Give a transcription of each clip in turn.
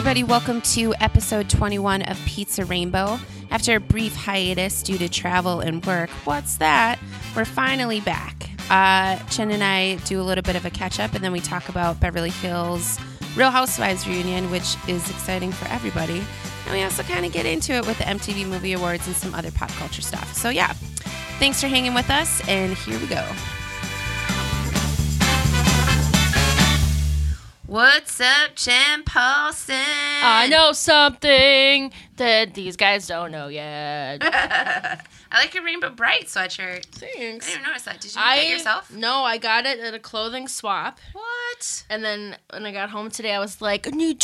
everybody. Welcome to episode 21 of Pizza Rainbow. After a brief hiatus due to travel and work, what's that? We're finally back. Chen and I do a little bit of a catch-up, and then we talk about Beverly Hills Real Housewives reunion, which is exciting for everybody. And we also kind of get into it with the MTV Movie Awards and some other pop culture stuff. So yeah, thanks for hanging with us, and here we go. What's up, Chen Paulson? I know something that these guys don't know yet. I like your Rainbow Bright sweatshirt. Thanks. I didn't notice that. Did you make it yourself? No, I got it at a clothing swap. What? And then when I got home today, I was like, I need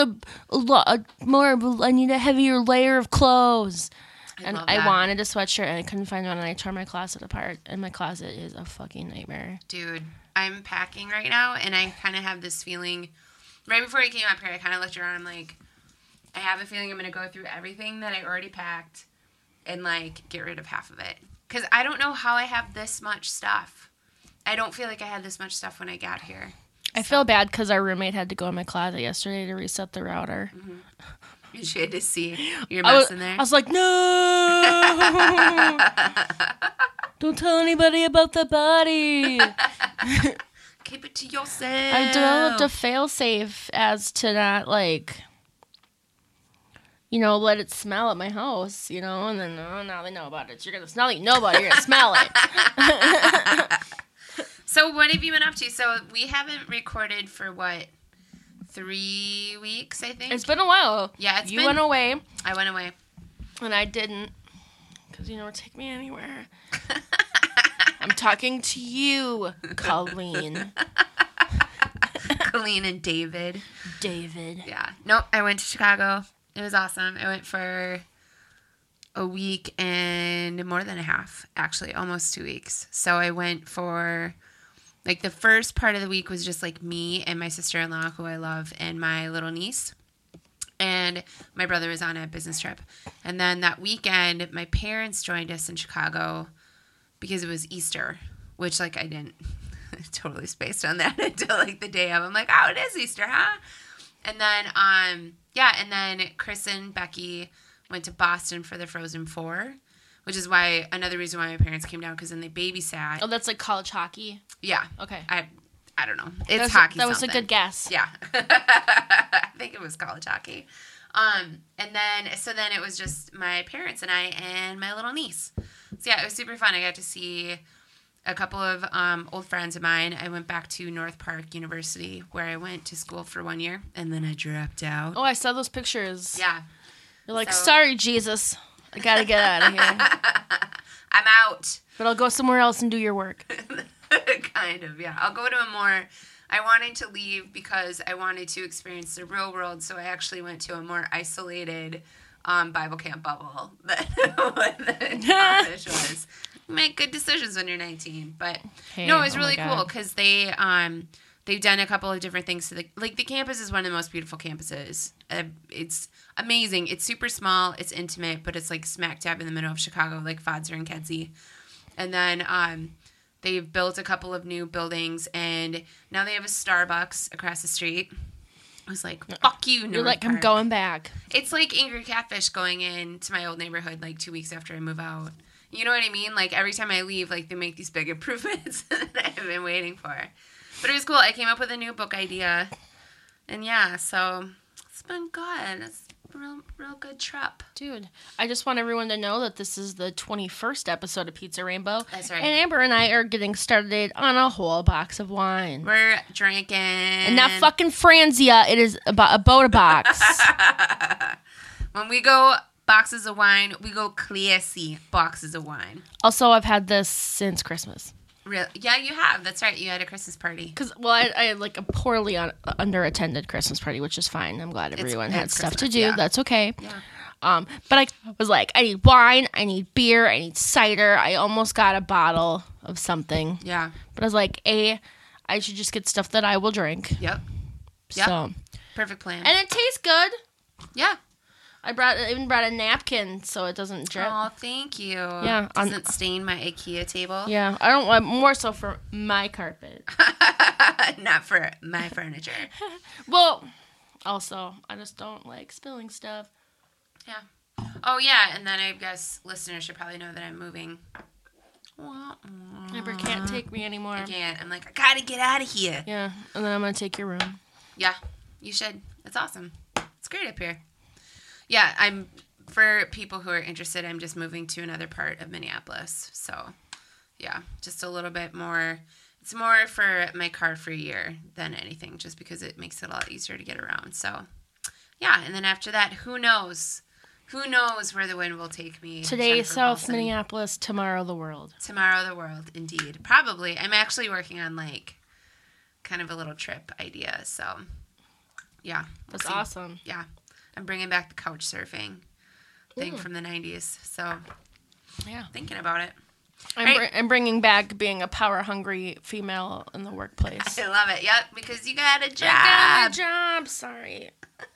a heavier layer of clothes. I wanted a sweatshirt, and I couldn't find one, and I tore my closet apart, and my closet is a fucking nightmare. Dude, I'm packing right now, and I kind of have this feeling, right before I came up here, I kind of looked around, I'm like, I have a feeling I'm going to go through everything that I already packed and, like, get rid of half of it. Because I don't know how I have this much stuff. I don't feel like I had this much stuff when I got here. I feel bad because our roommate had to go in my closet yesterday to reset the router. Mm-hmm. She had to see your mess in there. I was like, no! Don't tell anybody about the body. Keep it to yourself. I developed a failsafe as to not, let it smell at my house, and then, now they know about it. You're going to smell it. You know about it. You're going to smell it. So what have you been up to? So we haven't recorded for, 3 weeks, I think? It's been a while. Yeah, You went away. I went away. And I didn't. Because you never take me anywhere. I'm talking to you, Colleen. Colleen and David. David. Yeah. Nope, I went to Chicago. It was awesome. I went for a week and more than a half, actually, almost 2 weeks. So I went for... the first part of the week was just, me and my sister-in-law, who I love, and my little niece. And my brother was on a business trip. And then that weekend, my parents joined us in Chicago because it was Easter, which, I didn't totally spaced on that until, the day of. I'm like, oh, it is Easter, huh? And then, and then Chris and Becky went to Boston for the Frozen 4. Which is another reason why my parents came down, because then they babysat. Oh, that's college hockey? Yeah. Okay. I don't know. It's hockey. That was a good guess. Yeah. I think it was college hockey. And then it was just my parents and I and my little niece. So yeah, it was super fun. I got to see a couple of old friends of mine. I went back to North Park University, where I went to school for 1 year, and then I dropped out. Oh, I saw those pictures. Yeah. You're like, sorry, Jesus. I gotta get out of here. I'm out. But I'll go somewhere else and do your work. Kind of, yeah. I'll go to I wanted to leave because I wanted to experience the real world, so I actually went to a more isolated Bible camp bubble than what the college was. You make good decisions when you're 19, but no, it was really cool because they've done a couple of different things to the campus is one of the most beautiful campuses. It's amazing. It's super small. It's intimate, but it's smack dab in the middle of Chicago, Fodzer and Kedzie. And then they've built a couple of new buildings, and now they have a Starbucks across the street. I was like, fuck you, North You're like, Park. I'm going back. It's like Angry Catfish going into my old neighborhood 2 weeks after I move out. You know what I mean? Every time I leave, they make these big improvements that I've been waiting for. But it was cool. I came up with a new book idea. And yeah, so it's been good. It's a real good trip. Dude, I just want everyone to know that this is the 21st episode of Pizza Rainbow. That's right. And Amber and I are getting started on a whole box of wine. We're drinking. And not fucking Franzia. It is a Boda box. When we go boxes of wine, we go classy boxes of wine. Also, I've had this since Christmas. Really? Yeah, you have. That's right. You had a Christmas party. I had a poorly underattended Christmas party, which is fine. I'm glad everyone had stuff Christmas, to do. yeah. That's okay. Yeah. But I was like, I need wine, I need beer, I need cider. I almost got a bottle of something. Yeah. But I was like, I should just get stuff that I will drink. Yep. So Perfect plan. And it tastes good. Yeah. I even brought a napkin so it doesn't drip. Oh, thank you. Yeah. Doesn't stain my IKEA table. Yeah. I don't want more so for my carpet. Not for my furniture. Well, Also, I just don't like spilling stuff. Yeah. Oh, yeah, and then I guess listeners should probably know that I'm moving. Amber can't take me anymore. I can't. I'm like, I gotta get out of here. Yeah, and then I'm gonna take your room. Yeah, you should. It's awesome. It's great up here. Yeah, for people who are interested, I'm just moving to another part of Minneapolis. So, yeah, just a little bit more. It's more for my car for a year than anything, just because it makes it a lot easier to get around. So, yeah, and then after that, who knows? Who knows where the wind will take me? Today, Jennifer South Paulson. Minneapolis. Tomorrow, the world. Tomorrow, the world, indeed. Probably. I'm actually working on, like, kind of a little trip idea. So, yeah. That's awesome. Yeah. I'm bringing back the couch surfing thing from the 90s. So, yeah. Thinking about it. I'm bringing back being a power-hungry female in the workplace. I love it. Yep, because you got a job. I got a job. Sorry.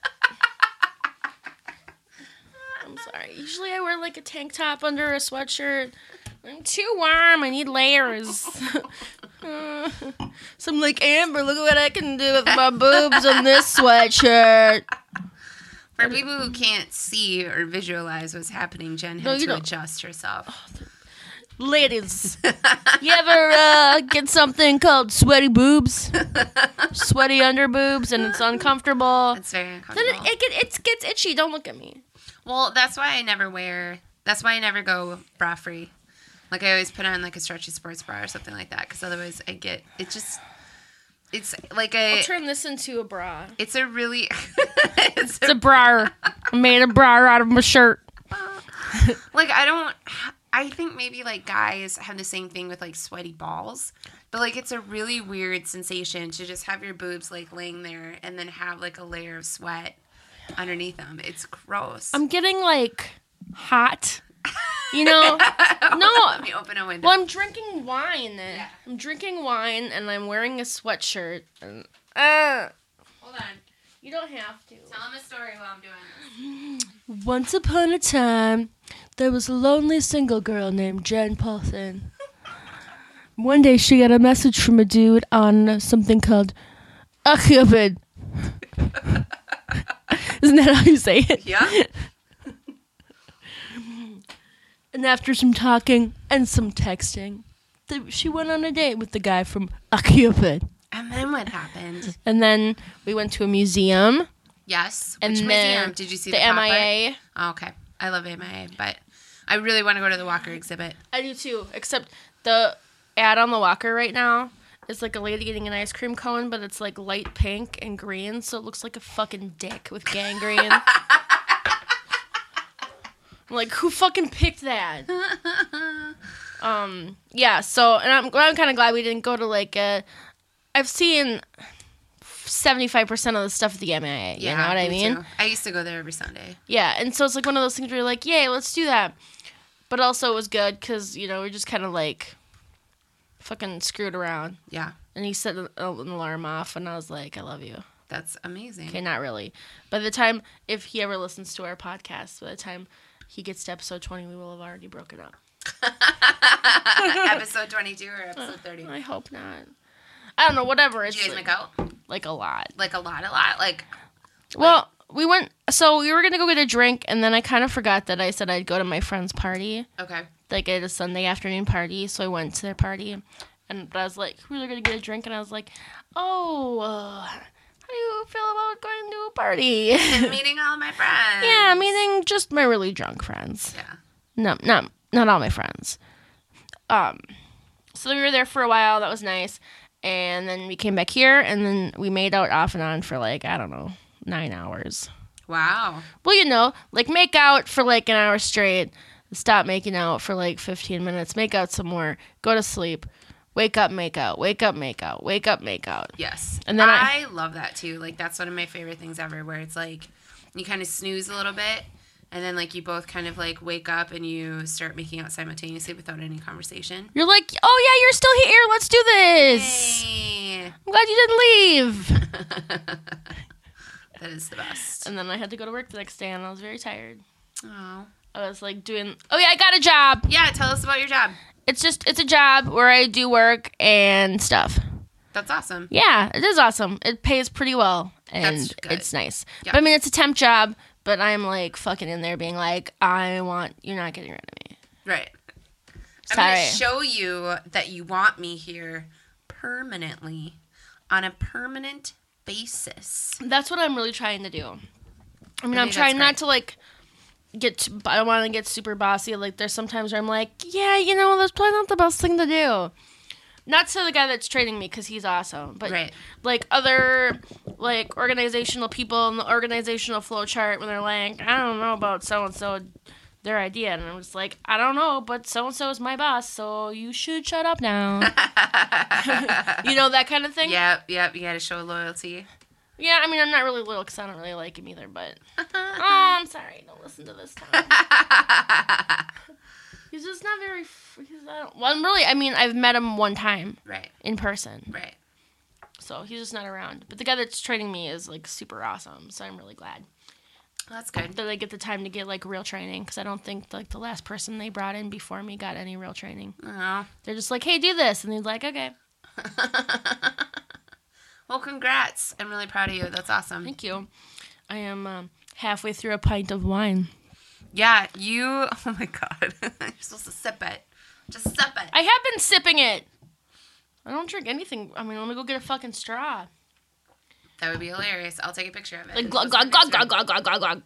I'm sorry. Usually I wear like a tank top under a sweatshirt. I'm too warm. I need layers. So I'm like, Amber, look at what I can do with my boobs on this sweatshirt. For people who can't see or visualize what's happening, Jen had to adjust herself. Ladies, you ever get something called sweaty boobs? Sweaty under boobs, and it's uncomfortable. It's very uncomfortable. Then it gets itchy. Don't look at me. Well, that's why I never go bra free. Like, I always put on, like, a stretchy sports bra or something like that, because otherwise it's like I'll turn this into a bra. It's a really... it's a bra. I made a bra out of my shirt. Like, I think maybe, like, guys have the same thing with, like, sweaty balls. But, like, it's a really weird sensation to just have your boobs, like, laying there and then have, like, a layer of sweat underneath them. It's gross. I'm getting, like, hot. You know? No. Let me open a window. Well, I'm drinking wine. Yeah. I'm drinking wine, and I'm wearing a sweatshirt. And, Hold on. You don't have to. Tell them a story while I'm doing this. Once upon a time, there was a lonely single girl named Jen Paulson. One day, she got a message from a dude on something called a Cupid. Isn't that how you say it? Yeah. And after some talking and some texting, she went on a date with the guy from a Cupid. And then what happened? And then we went to a museum. Yes. And Which then museum? Did you see the MIA? Oh, okay. I love MIA, but I really want to go to the Walker exhibit. I do too, except the ad on the Walker right now is like a lady getting an ice cream cone, but it's like light pink and green, so it looks like a fucking dick with gangrene. I'm like, who fucking picked that? Yeah, so, and I'm kind of glad we didn't go to, like, I've seen 75% of the stuff at the MIA, you know what I mean? Too. I used to go there every Sunday. Yeah, and so it's, like, one of those things where you're like, yay, let's do that. But also it was good, because, you know, we just kind of, like, fucking screwed around. Yeah. And he set an alarm off, and I was like, I love you. That's amazing. Okay, not really. By the time, if he ever listens to our podcast, by the time he gets to episode 20, we will have already broken up. Episode 22 or episode 30? I hope not. I don't know, whatever. Did you guys make out? Like a lot. Like a lot. Well, we went, so we were going to go get a drink, and then I kind of forgot that I said I'd go to my friend's party. Okay. Like at a Sunday afternoon party, so I went to their party. But I was like, we were going to get a drink, and I was like, how do you feel about going to a party? And meeting all my friends. Yeah, meeting just my really drunk friends. Yeah. No, not all my friends. So we were there for a while. That was nice. And then we came back here, and then we made out off and on for, like, I don't know, 9 hours. Wow. Well, you know, like, make out for, like, an hour straight, stop making out for, like, 15 minutes, make out some more, go to sleep, wake up, make out, wake up, make out, wake up, make out. Yes. And then I love that, too. Like, that's one of my favorite things ever, where it's, like, you kind of snooze a little bit, and then, like, you both kind of, like, wake up and you start making out simultaneously without any conversation. You're like, oh, yeah, you're still here. Let's do this. Hey. I'm glad you didn't leave. That is the best. And then I had to go to work the next day, and I was very tired. Oh. I was, like, I got a job. Yeah, tell us about your job. It's a job where I do work and stuff. That's awesome. Yeah, it is awesome. It pays pretty well. and That's good. it's nice. Yep. But I mean, it's a temp job, but I'm like fucking in there being like, you're not getting rid of me. Right. I'm Sorry. going to show you that you want me here permanently, on a permanent basis. That's what I'm really trying to do. I mean, I I'm think trying that's not to like I don't want to get super bossy. Like, there's sometimes where I'm like, yeah, that's probably not the best thing to do. Not to the guy that's training me, because he's awesome. But, Right. like, other, like, organizational people in the organizational flow chart when they're like, I don't know about so-and-so, their idea. And I'm just like, I don't know, but so-and-so is my boss, so you should shut up now. That kind of thing? Yep. You got to show loyalty. Yeah, I mean, I'm not really loyal because I don't really like him either, but... I'm sorry, don't listen to this time. He's just not very... I've met him one time. Right. In person. Right. So he's just not around. But the guy that's training me is, like, super awesome, so I'm really glad. Well, that's good. That I get the time to get, like, real training, because I don't think, like, the last person they brought in before me got any real training. Oh. They're just like, hey, do this, and he's like, okay. Well, congrats. I'm really proud of you. That's awesome. Thank you. I am halfway through a pint of wine. Yeah, you... Oh, my God. You're supposed to sip it. Just sip it. I have been sipping it. I don't drink anything. I mean, let me go get a fucking straw. That would be hilarious. I'll take a picture of it. Like, glug, glug, glug, glug, glug, glug, glug, glug.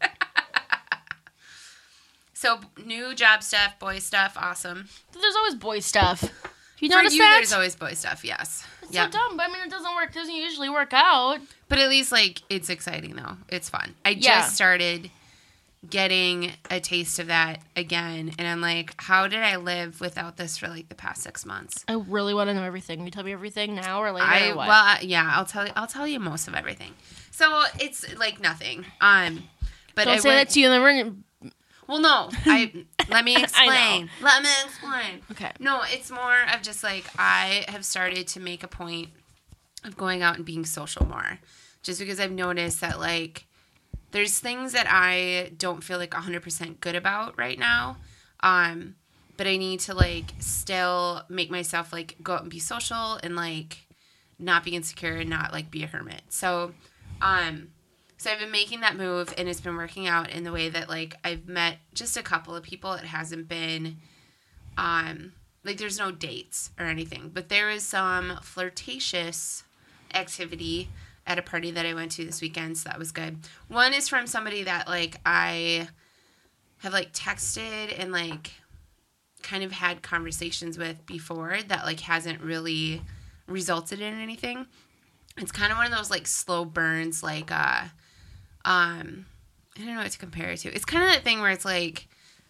So, new job stuff, boy stuff, awesome. There's always boy stuff. You For notice you, that? there's always boy stuff, yes. It's so dumb, but I mean, it doesn't usually work out. But at least, like, it's exciting, though. It's fun. I Yeah. just started getting a taste of that again, and I'm like, how did I live without this for, like, the past 6 months? I really want to know everything. Can you tell me everything now or later or what? I'll tell you most of everything. So, it's, like, nothing. But Don't say that to you in the room. Well, no. Let me explain. Let me explain. Okay. No, it's more of just like I have started to make a point of going out and being social more. Just because I've noticed that like there's things that I don't feel like 100% good about right now. But I need to like still make myself like go out and be social and like not be insecure and not like be a hermit. So I've been making that move, and it's been working out in the way that, like, I've met just a couple of people. It hasn't been, like, there's no dates or anything. But there is some flirtatious activity at a party that I went to this weekend, so that was good. One is from somebody that, like, I have, like, texted and, like, kind of had conversations with before that, like, hasn't really resulted in anything. It's kind of one of those, like, slow burns, like, I don't know what to compare it to. It's kind of that thing where it's like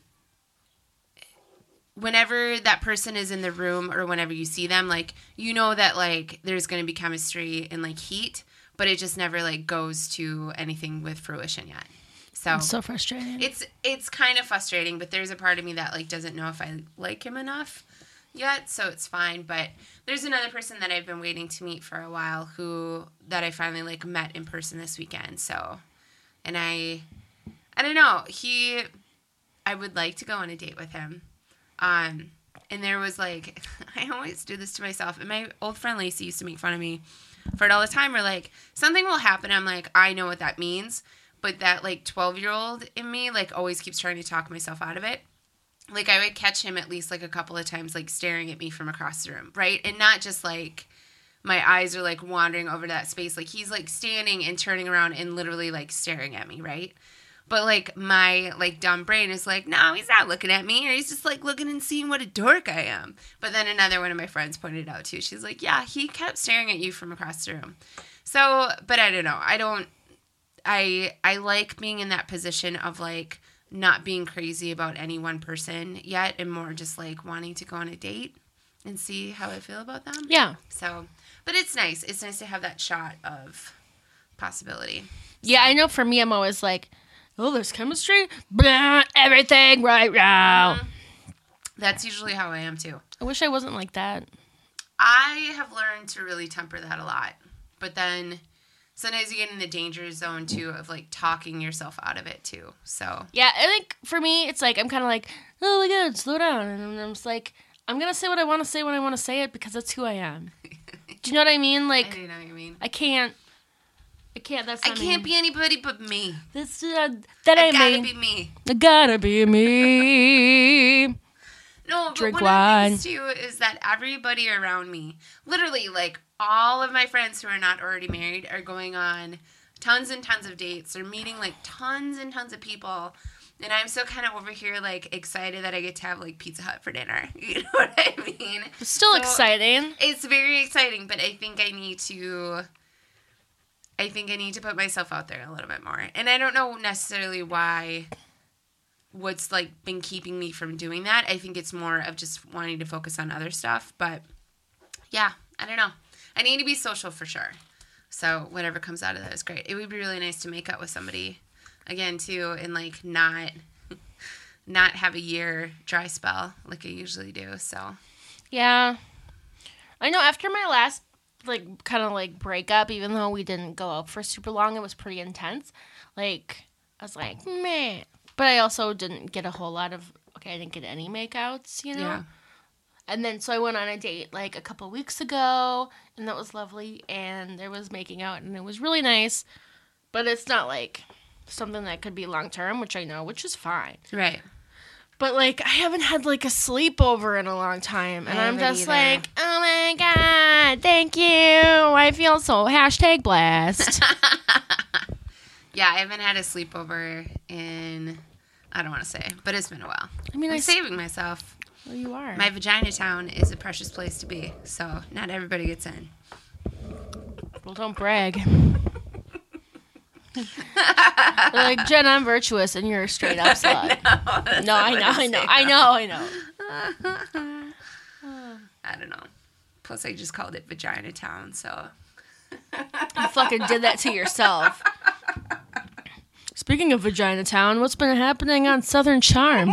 whenever that person is in the room or whenever you see them, like, you know that, like, there's going to be chemistry and, like, heat, but it just never, like, goes to anything with fruition yet. So It's so frustrating. It's kind of frustrating, but there's a part of me that, like, doesn't know if I like him enough yet, so it's fine. But there's another person that I've been waiting to meet for a while that I finally, like, met in person this weekend, so... And I don't know. I would like to go on a date with him. And there was like, I always do this to myself. And my old friend Lacey used to make fun of me for it all the time. Where like something will happen. I'm like, I know what that means. But that like 12-year-old in me like always keeps trying to talk myself out of it. Like I would catch him at least like a couple of times like staring at me from across the room. Right. And not just like my eyes are like wandering over to that space. Like he's like standing and turning around and literally like staring at me, right? But like my like dumb brain is like, no, he's not looking at me, or he's just like looking and seeing what a dork I am. But then another one of my friends pointed out too. She's like, yeah, he kept staring at you from across the room. So, but I don't know. I like being in that position of like not being crazy about any one person yet, and more just like wanting to go on a date and see how I feel about them. Yeah. So, but it's nice. It's nice to have that shot of possibility. Yeah, I know for me, I'm always like, oh, there's chemistry? Blah, everything right now. Mm-hmm. That's usually how I am too. I wish I wasn't like that. I have learned to really temper that a lot. But then sometimes you get in the danger zone too of like talking yourself out of it too. So, Yeah, I think for me, it's like, I'm kind of like, oh my God, slow down. And I'm just like, I'm going to say what I want to say when I want to say it because that's who I am. Do you know what I mean? Like, I do know what you mean. I can't I can't. That's I not can't me. be anybody but me. That's that I ain't gotta me. be me. I gotta be me. No, but Drink one wine. of the things too is that everybody around me, literally like all of my friends who are not already married, are going on tons and tons of dates. They're meeting like tons and tons of people. And I'm still kind of over here like excited that I get to have like Pizza Hut for dinner. You know what I mean? It's still exciting. It's very exciting, but I think I need to put myself out there a little bit more. And I don't know necessarily what's like been keeping me from doing that. I think it's more of just wanting to focus on other stuff. But yeah, I don't know. I need to be social for sure. So whatever comes out of that is great. It would be really nice to make out with somebody again too, and like not have a year dry spell like I usually do. So Yeah. I know after my last like kind of like breakup, even though we didn't go out for super long, it was pretty intense. Like I was like, man. But I also didn't get a whole lot of I didn't get any makeouts, you know? yeah. And then so I went on a date like a couple weeks ago, and that was lovely, and there was making out, and it was really nice. But it's not like something that could be long term, which I know, which is fine. Right. But like I haven't had like a sleepover in a long time, and I'm just like, oh my god, thank you. I feel so #blessed. Yeah, I haven't had a sleepover in, I don't want to say, but it's been a while. I mean, I'm saving myself. Well, you are. My vagina town is a precious place to be, so not everybody gets in. Well, don't brag. Like, Jen, I'm virtuous, and you're a straight up slut. I know. I don't know. Plus, I just called it vagina town, so. You fucking did that to yourself. Speaking of vagina town, what's been happening on Southern Charm?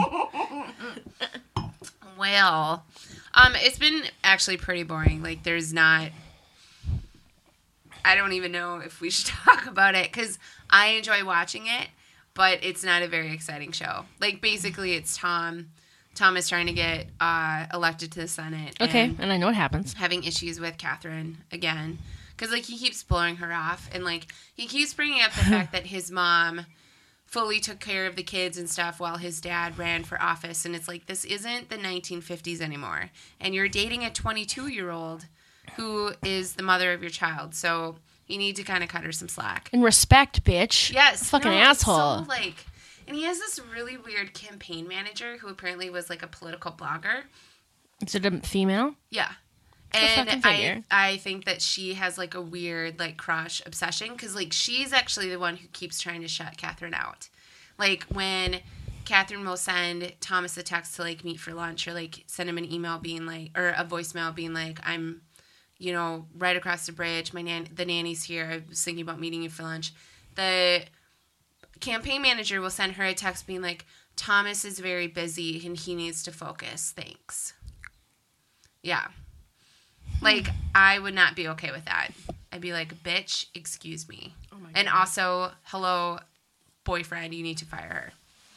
Well, it's been actually pretty boring. Like, there's not. I don't even know if we should talk about it because I enjoy watching it, but it's not a very exciting show. Like, basically, it's Tom. Tom is trying to get elected to the Senate. Okay, and I know what happens. Having issues with Catherine again. Because, like, he keeps blowing her off. And, like, he keeps bringing up the fact that his mom fully took care of the kids and stuff while his dad ran for office. And it's like, this isn't the 1950s anymore. And you're dating a 22-year-old who is the mother of your child. So you need to kind of cut her some slack. And respect, bitch. Yes. Fucking asshole. So, like, and he has this really weird campaign manager who apparently was, like, a political blogger. Is it a female? Yeah. fucking figure. I think that she has, like, a weird, like, crush obsession. Because, like, she's actually the one who keeps trying to shut Catherine out. Like, when Catherine will send Thomas a text to, like, meet for lunch. Or, like, send him an email being, like... Or a voicemail being, like, I'm... You know, right across the bridge. The nanny's here. I was thinking about meeting you for lunch. The campaign manager will send her a text being like, Thomas is very busy and he needs to focus. Thanks. Yeah. Like, I would not be okay with that. I'd be like, bitch, excuse me. Oh my God. And also, hello, boyfriend, you need to fire her.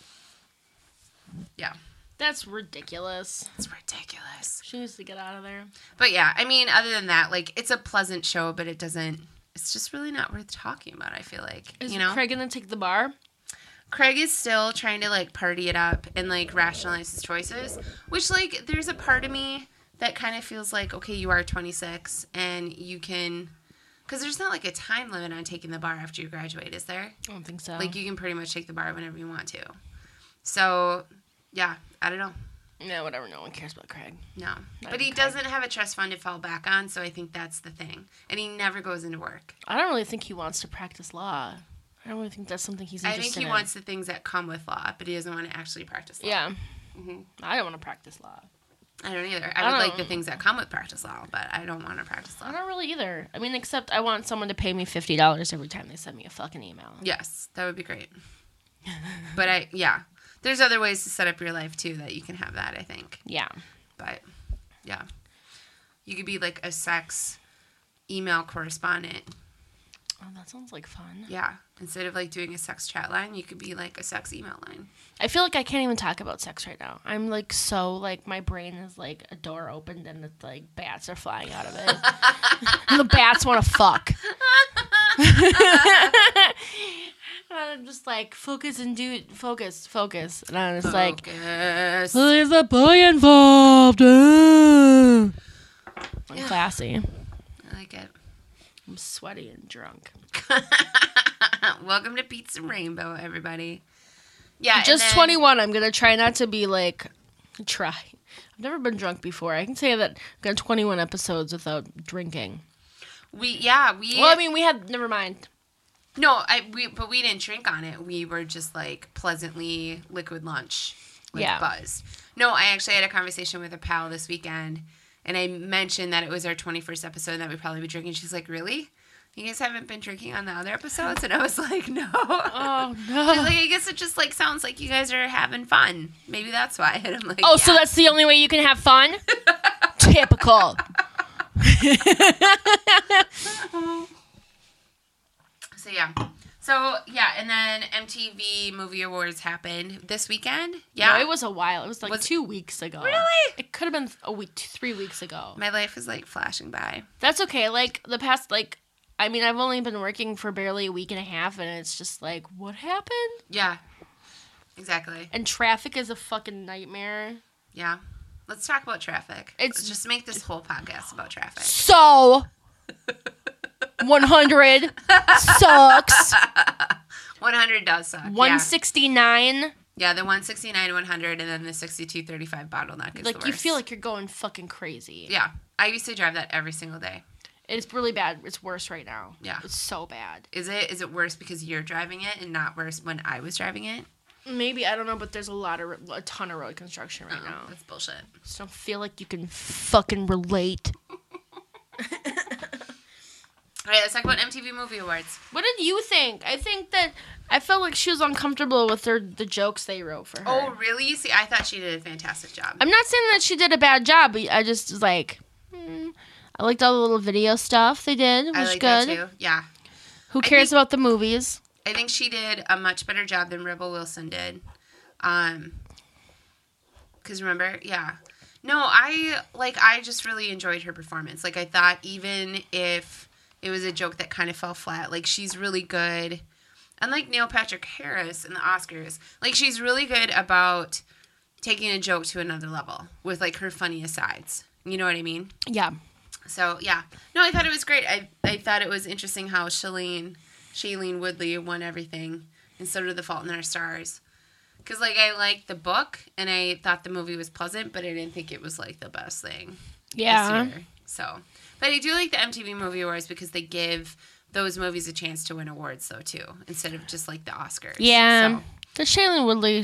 Yeah. That's ridiculous. It's ridiculous. She needs to get out of there. But yeah, I mean, other than that, like, it's a pleasant show, but it's just really not worth talking about, I feel like. Is you know? Craig gonna take the bar? Craig is still trying to, like, party it up and, like, rationalize his choices, which, like, there's a part of me that kind of feels like, okay, you are 26 and you can, because there's not, like, a time limit on taking the bar after you graduate, is there? I don't think so. Like, you can pretty much take the bar whenever you want to. So, yeah, I don't know. No, whatever. No one cares about Craig. No. But he doesn't have a trust fund to fall back on, so I think that's the thing. And he never goes into work. I don't really think he wants to practice law. I don't really think that's something he's interested in. I think he wants the things that come with law, but he doesn't want to actually practice law. Yeah. Mm-hmm. I don't want to practice law. I don't either. I would like the things that come with practice law, but I don't want to practice law. I don't really either. I mean, except I want someone to pay me $50 every time they send me a fucking email. Yes, that would be great. But there's other ways to set up your life too that you can have that, I think. Yeah. But yeah. You could be like a sex email correspondent. Oh, that sounds like fun. Yeah. Instead of like doing a sex chat line, you could be like a sex email line. I feel like I can't even talk about sex right now. I'm like so like my brain is like a door opened and it's like bats are flying out of it. And the bats want to fuck. I'm just like, focus. And I'm just like, Focus. there's a boy involved. I'm classy. I like it. I'm sweaty and drunk. Welcome to Pizza Rainbow, everybody. Yeah, Just 21. I'm going to try not to be like, try. I've never been drunk before. I can say that I've got 21 episodes without drinking. We Never mind. No, but we didn't drink on it. We were just like pleasantly liquid lunch, buzzed. No, I actually had a conversation with a pal this weekend, and I mentioned that it was our 21st episode and that we'd probably be drinking. She's like, "Really? You guys haven't been drinking on the other episodes?" And I was like, "No." Oh no. She's like, "I guess it just like sounds like you guys are having fun. Maybe that's why." And I'm like, "Oh, yeah. So that's the only way you can have fun?" Typical. So yeah, and then MTV Movie Awards happened this weekend. Yeah, no, it was a while. It was like 2 weeks ago. Really? It could have been a week, 3 weeks ago. My life is like flashing by. That's okay. Like the past, I've only been working for barely a week and a half, and it's just like, what happened? Yeah, exactly. And traffic is a fucking nightmare. Yeah, let's talk about traffic. Let's just make this whole podcast about traffic. So. 100 sucks. 100 does suck. 169. Yeah, the 169, 100, and then the 6235 bottleneck is the worst. You feel like you're going fucking crazy. Yeah, I used to drive that every single day. It's really bad. It's worse right now. Yeah, it's so bad. Is it? Is it worse because you're driving it and not worse when I was driving it? Maybe, I don't know, but there's a ton of road construction right now. That's bullshit. Just don't feel like you can fucking relate. All right, let's talk about MTV Movie Awards. What did you think? I felt like she was uncomfortable with the jokes they wrote for her. Oh, really? See, I thought she did a fantastic job. I'm not saying that she did a bad job, but I just was like, I liked all the little video stuff they did. It was good. That too. Yeah. Who cares about the movies? I think she did a much better job than Rebel Wilson did. Because remember, yeah. No, I just really enjoyed her performance. Like, I thought even if it was a joke that kind of fell flat, like, she's really good. Unlike Neil Patrick Harris in the Oscars, like, she's really good about taking a joke to another level with, like, her funny asides. You know what I mean? Yeah. So, yeah. No, I thought it was great. I thought it was interesting how Shailene Woodley won everything, and so did The Fault in Our Stars. Because, like, I liked the book, and I thought the movie was pleasant, but I didn't think it was, like, the best thing this year. So, but I do like the MTV Movie Awards because they give those movies a chance to win awards, though, too, instead of just, like, the Oscars. Yeah. So. The Shailene Woodley,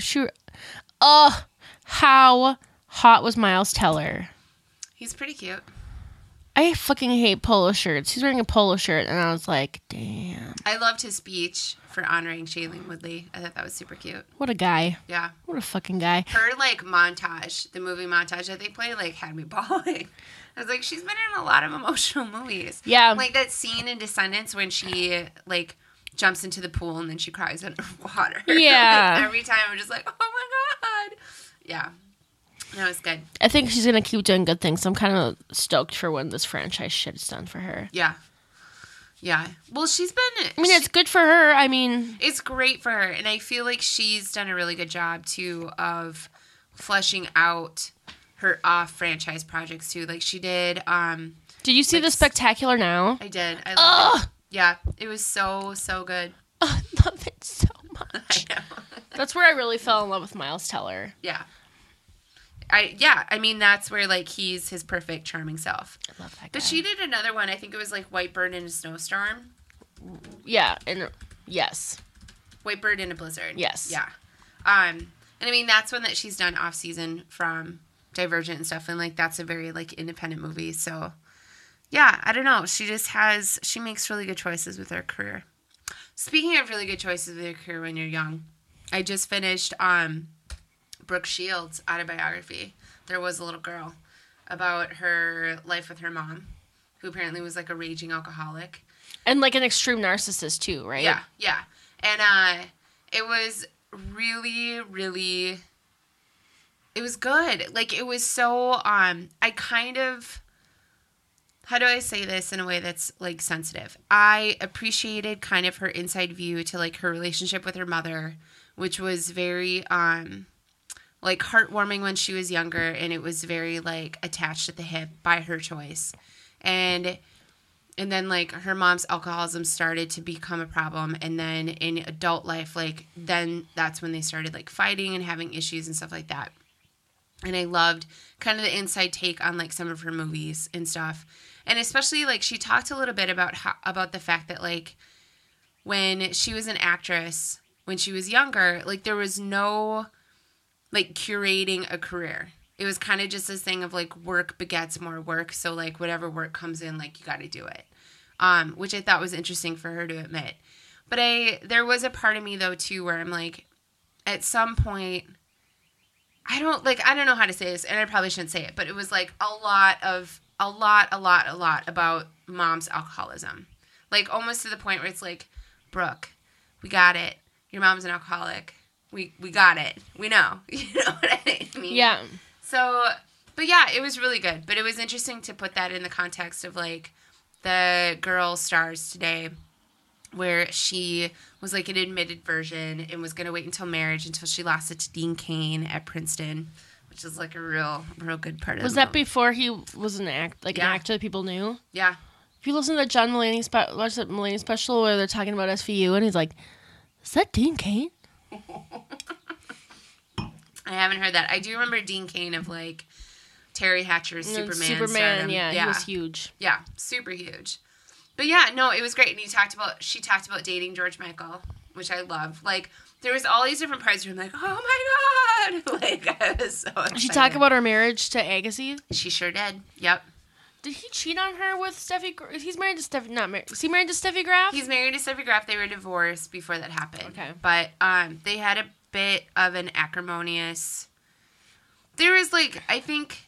how hot was Miles Teller? He's pretty cute. I fucking hate polo shirts. He's wearing a polo shirt, and I was like, damn. I loved his speech for honoring Shailene Woodley. I thought that was super cute. What a guy. Yeah. What a fucking guy. Her, like, montage, the movie montage that they play, like, had me bawling. I was like, she's been in a lot of emotional movies. Yeah. Like that scene in Descendants when she, like, jumps into the pool and then she cries underwater. Yeah. Like, every time I'm just like, oh my God. Yeah. No, it's good. I think she's going to keep doing good things. I'm kind of stoked for when this franchise shit is done for her. Yeah. Yeah. Well, she's been... it's good for her. It's great for her. And I feel like she's done a really good job, too, of fleshing out her off-franchise projects, too. Like, she did... Did you see The Spectacular Now? I did. I loved it. Yeah. It was so, so good. I love it so much. I know. That's where I really fell in love with Miles Teller. Yeah. That's where, like, he's his perfect, charming self. I love that guy. But she did another one. I think it was, like, White Bird in a Snowstorm. Yeah, and yes. White Bird in a Blizzard. Yes. Yeah. And, that's one that she's done off-season from Divergent and stuff, and, like, that's a very, like, independent movie. So, yeah, I don't know. She makes really good choices with her career. Speaking of really good choices with your career when you're young, I just finished Brooke Shields' autobiography. There Was a Little Girl, about her life with her mom, who apparently was, like, a raging alcoholic. And, like, an extreme narcissist, too, right? Yeah, yeah. And it was really, really... It was good. Like, it was so... how do I say this in a way that's like sensitive? I appreciated kind of her inside view to like her relationship with her mother, which was very like heartwarming when she was younger, and it was very like attached at the hip by her choice. And then like her mom's alcoholism started to become a problem, and then in adult life, like then that's when they started like fighting and having issues and stuff like that. And I loved kind of the inside take on like some of her movies and stuff. And especially like she talked a little bit about the fact that like when she was an actress, when she was younger, like there was no like curating a career. It was kind of just this thing of like work begets more work. So like whatever work comes in, like you got to do it. Which I thought was interesting for her to admit. But there was a part of me though too where I'm like, at some point, I don't know how to say this, and I probably shouldn't say it, but it was like a lot about mom's alcoholism. Like almost to the point where it's like, Brooke, we got it. Your mom's an alcoholic. We got it. We know. You know what I mean? Yeah. So, but yeah, it was really good. But it was interesting to put that in the context of like the Girl Stars Today, where she was like an admitted virgin and was going to wait until marriage until she lost it to Dean Cain at Princeton, which is like a real good part of it. Was that before he was an actor that people knew? Yeah. If you listen to John Mulaney watch that Mulaney special where they're talking about SVU and he's like, is that Dean Cain? I haven't heard that. I do remember Dean Cain of like Terry Hatcher's Superman. Stardom. Yeah, he was huge. Yeah, super huge. But yeah, no, it was great. And she talked about dating George Michael, which I love. Like, there was all these different parts where I'm like, oh my God. Like, I was so excited. Did she talk about her marriage to Agassi? She sure did. Yep. Did he cheat on her with Steffi? He's married to Steffi, not married. Is he married to Steffi Graf? He's married to Steffi Graf. They were divorced before that happened. Okay. But they had a bit of an acrimonious... There was, like, I think...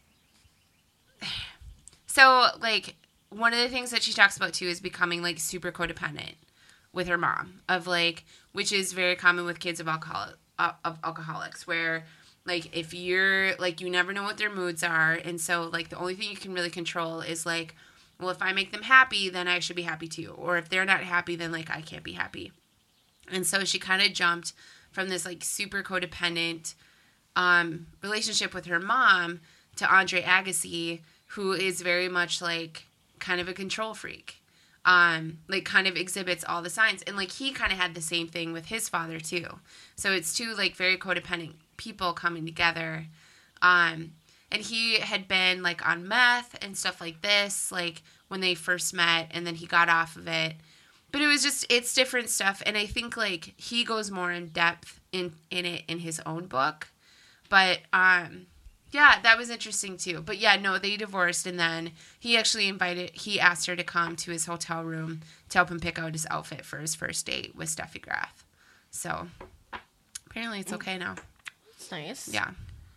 So, like... One of the things that she talks about, too, is becoming, like, super codependent with her mom. Of, like, which is very common with kids of alcoholics, where, like, if you're, like, you never know what their moods are. And so, like, the only thing you can really control is, like, well, if I make them happy, then I should be happy, too. Or if they're not happy, then, like, I can't be happy. And so she kind of jumped from this, like, super codependent relationship with her mom to Andre Agassi, who is very much, like... kind of a control freak, like kind of exhibits all the signs. And like he kind of had the same thing with his father too. So it's two like very codependent people coming together. And he had been like on meth and stuff like this, like when they first met, and then he got off of it. But it was just, it's different stuff. And I think like he goes more in depth in it in his own book. But, yeah, that was interesting too. But yeah, no, they divorced, and then he asked her to come to his hotel room to help him pick out his outfit for his first date with Steffi Graf. So apparently it's okay now. It's nice. Yeah.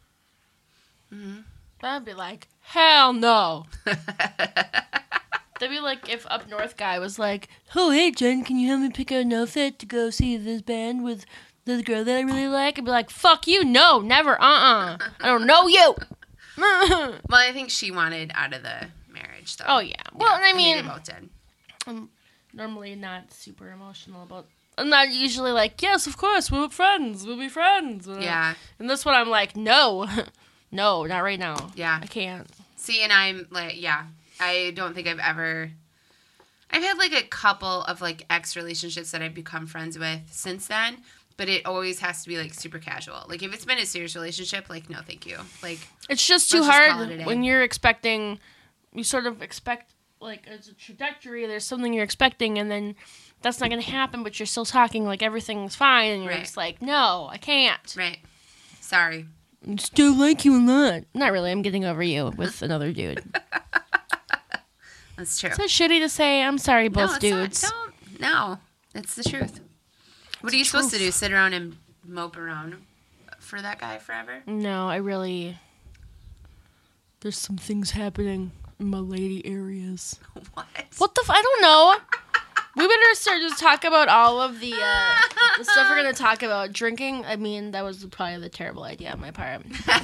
Mm-hmm. That'd be like, hell no. That'd be like if Up North guy was like, oh, hey, Jen, can you help me pick out an outfit to go see this band with this girl that I really like? I'd be like, fuck you, no, never, I don't know you. Well, I think she wanted out of the marriage, though. Oh, yeah. Well, yeah, I mean, they both did. I'm normally not super emotional about... I'm not usually like, yes, of course, we'll be friends. Yeah. And this one, I'm like, no. No, not right now. Yeah. I can't. See, and I'm like, yeah, I don't think I've had like a couple of like ex-relationships that I've become friends with since then, but it always has to be like super casual. Like if it's been a serious relationship, like no thank you. Like it's just too hard when you're expecting, you sort of expect like it's a trajectory, there's something you're expecting, and then that's not going to happen, but you're still talking like everything's fine, and you're just like, no, I can't. Right. Sorry. I still like you a lot. Not really, I'm getting over you with another dude. That's true. Is that shitty to say? I'm sorry, both dudes. No, it's the truth. What are you supposed to do? Sit around and mope around for that guy forever? No, there's some things happening in my lady areas. What? What the I don't know. We better start to talk about all of the stuff we're going to talk about. Drinking, I mean, that was probably the terrible idea on my part.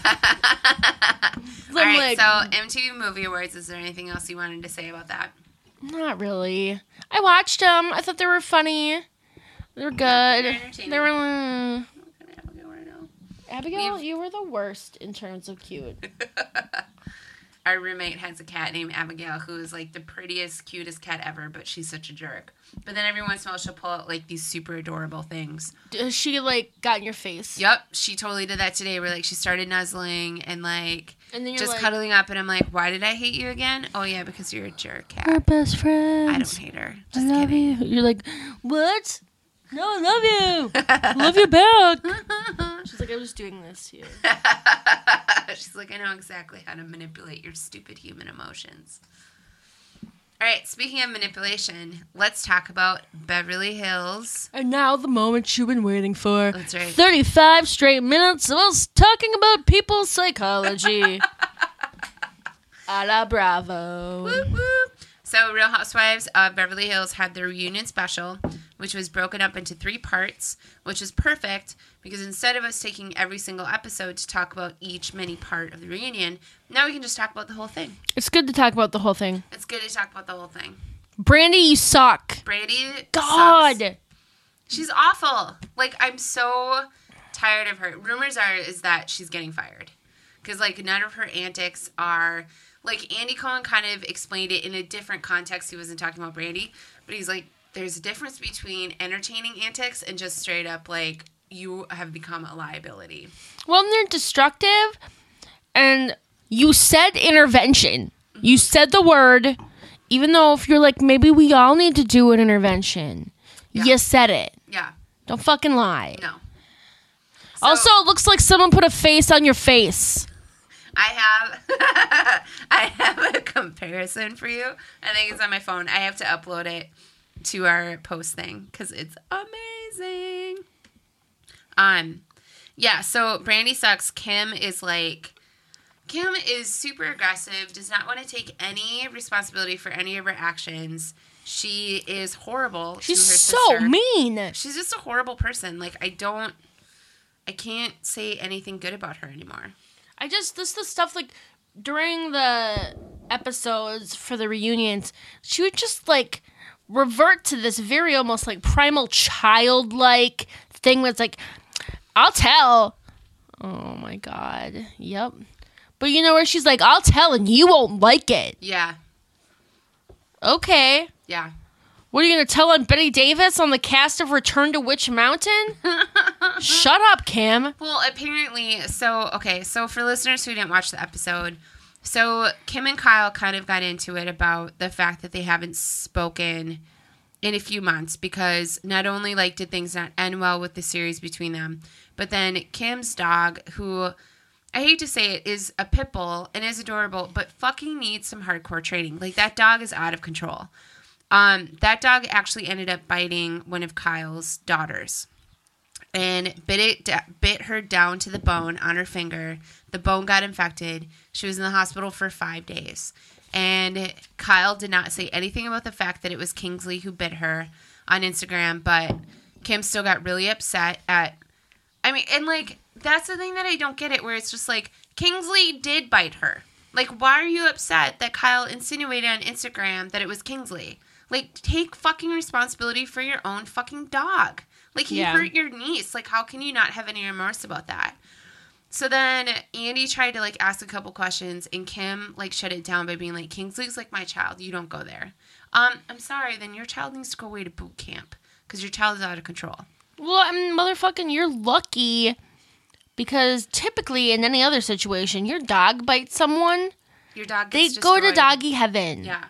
All right, so MTV Movie Awards, is there anything else you wanted to say about that? Not really. I watched them. I thought they were funny. They were good. They were... Abigail, you were the worst in terms of cute. Our roommate has a cat named Abigail who is like the prettiest, cutest cat ever, but she's such a jerk. But then every once in a while she'll pull out like these super adorable things. Has she like got in your face? Yep, she totally did that today where like she started nuzzling and like and then you're just like, cuddling up, and I'm like, why did I hate you again? Oh yeah, because you're a jerk cat. We're best friends. I don't hate her. Just I love kidding. you. You're like, what? No, I love you. I love you back. She's like, I was just doing this to you. She's like, I know exactly how to manipulate your stupid human emotions. All right, speaking of manipulation, let's talk about Beverly Hills. And now the moment you've been waiting for. That's right. 35 straight minutes of us talking about people's psychology. A la Bravo. Whoop, whoop. So Real Housewives of Beverly Hills had their reunion special, which was broken up into 3 parts, which is perfect because instead of us taking every single episode to talk about each mini part of the reunion, now we can just talk about the whole thing. It's good to talk about the whole thing. It's good to talk about the whole thing. Brandy, you suck. Brandy God. sucks. She's awful. Like, I'm so tired of her. Rumors is that she's getting fired. Because, like, none of her antics are... Like, Andy Cohen kind of explained it in a different context. He wasn't talking about Brandy. But he's like, there's a difference between entertaining antics and just straight up, like, you have become a liability. Well, they're destructive. And you said intervention. Mm-hmm. You said the word. Even though if you're like, maybe we all need to do an intervention. Yeah. You said it. Yeah. Don't fucking lie. No. So, also, it looks like someone put a face on your face. I have a comparison for you. I think it's on my phone. I have to upload it to our post thing because it's amazing. Yeah, so Brandy sucks. Kim is super aggressive, does not want to take any responsibility for any of her actions. She is horrible. She's to her so sister. mean. She's just a horrible person. Like, I can't say anything good about her anymore. This is the stuff, like, during the episodes for the reunions, she would just, like, revert to this very almost, like, primal childlike thing that's like, I'll tell. Oh, my God. Yep. But you know where she's like, I'll tell and you won't like it. Yeah. Okay. Yeah. What are you going to tell on Betty Davis on the cast of Return to Witch Mountain? Shut up, Kim. Well, apparently, so for listeners who didn't watch the episode, so Kim and Kyle kind of got into it about the fact that they haven't spoken in a few months because not only, like, did things not end well with the series between them, but then Kim's dog, who, I hate to say it, is a pit bull and is adorable, but fucking needs some hardcore training. Like, that dog is out of control. That dog actually ended up biting one of Kyle's daughters and bit her down to the bone on her finger. The bone got infected. She was in the hospital for 5 days. And Kyle did not say anything about the fact that it was Kingsley who bit her on Instagram, but Kim still got really upset and like, that's the thing that I don't get it, where it's just like, Kingsley did bite her. Like, why are you upset that Kyle insinuated on Instagram that it was Kingsley? Like, take fucking responsibility for your own fucking dog. Like, he hurt your niece. Like, how can you not have any remorse about that? So then Andy tried to, like, ask a couple questions, and Kim, like, shut it down by being like, Kingsley's like my child. You don't go there. I'm sorry. Then your child needs to go away to boot camp because your child is out of control. Well, I mean, motherfucking, you're lucky because typically in any other situation, your dog bites someone. Your dog they gets go destroyed. to doggy heaven. Yeah.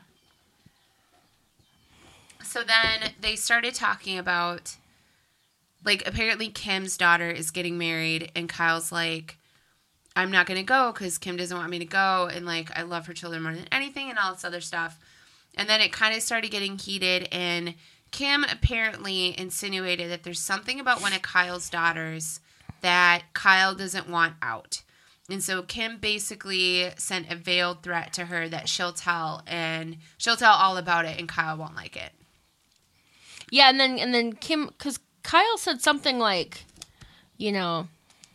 So then they started talking about, like, apparently Kim's daughter is getting married, and Kyle's like, I'm not going to go because Kim doesn't want me to go, and, like, I love her children more than anything, and all this other stuff. And then it kind of started getting heated, and Kim apparently insinuated that there's something about one of Kyle's daughters that Kyle doesn't want out. And so Kim basically sent a veiled threat to her that she'll tell all about it, and Kyle won't like it. Yeah, and then Kim, because Kyle said something like, you know,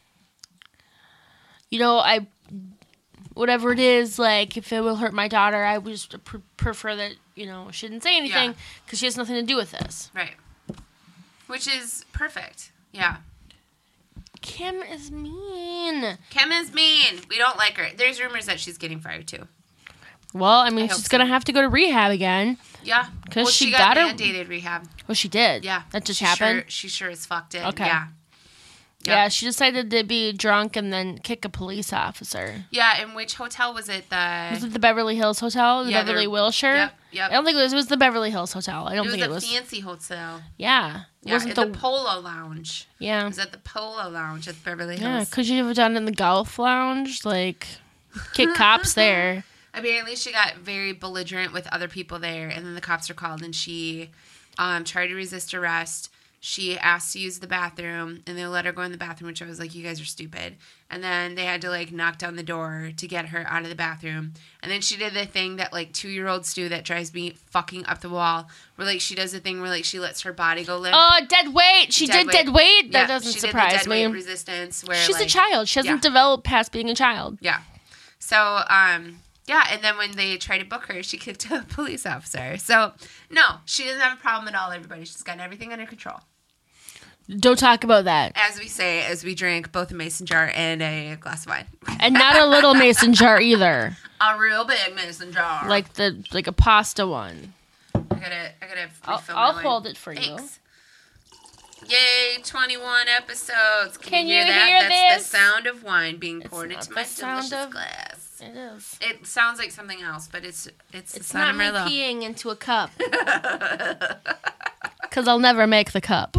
I, whatever it is, like, if it will hurt my daughter, I would just prefer that, she didn't say anything because she has nothing to do with this. Right. Which is perfect. Yeah. Kim is mean. Kim is mean. We don't like her. There's rumors that she's getting fired, too. Well, I mean, she's going to have to go to rehab again. Yeah. Because she got mandated rehab. Oh, she did? Yeah. That just happened? She sure as fuck did. Okay. Yeah. Yeah, she decided to be drunk and then kick a police officer. Yeah, in which hotel was it? Was it the Beverly Hills Hotel? The Beverly Wilshire? Yep. I don't think it was the Beverly Hills Hotel. I don't think it was. It was a fancy hotel. Yeah. Yeah, wasn't the Polo Lounge. Yeah. It was at the Polo Lounge at Beverly Hills. Yeah, could you have done it in the Golf Lounge? Like, kick cops there. Apparently she got very belligerent with other people there, and then the cops were called, and she tried to resist arrest. She asked to use the bathroom, and they let her go in the bathroom, which I was like, you guys are stupid. And then they had to, like, knock down the door to get her out of the bathroom. And then she did the thing that, like, 2-year-olds do that drives me fucking up the wall, where, like, she does the thing where, like, she lets her body go limp. Oh, dead weight! She did dead weight? That doesn't surprise me. She did the dead weight resistance. Where, she's a child. She hasn't developed past being a child. Yeah. So, yeah, and then when they tried to book her, she kicked a police officer. So, no, she doesn't have a problem at all, everybody. She's got everything under control. Don't talk about that. As we say, as we drink both a mason jar and a glass of wine. And not a little mason jar either. A real big mason jar. Like a pasta one. I gotta refill I'll my hold wine. it for Thanks. You. Yay, 21 episodes. Can you hear that? Hear That's this? The sound of wine being poured into my delicious glass. It is. It sounds like something else, but it's the not sound of me Merlot. peeing into a cup. Because I'll never make the cup.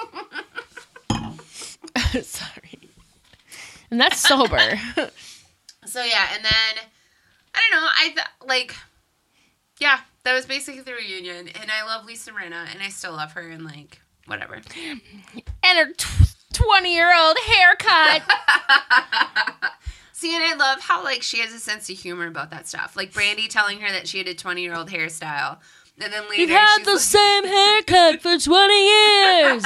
Sorry. And that's sober. So, yeah, and then, I don't know, yeah, that was basically the reunion, and I love Lisa Rinna, and I still love her, and, like, whatever. And her 20-year-old haircut. See, and I love how, like, she has a sense of humor about that stuff. Like, Brandy telling her that she had a 20-year-old hairstyle, and then later you've had the same haircut for 20 years.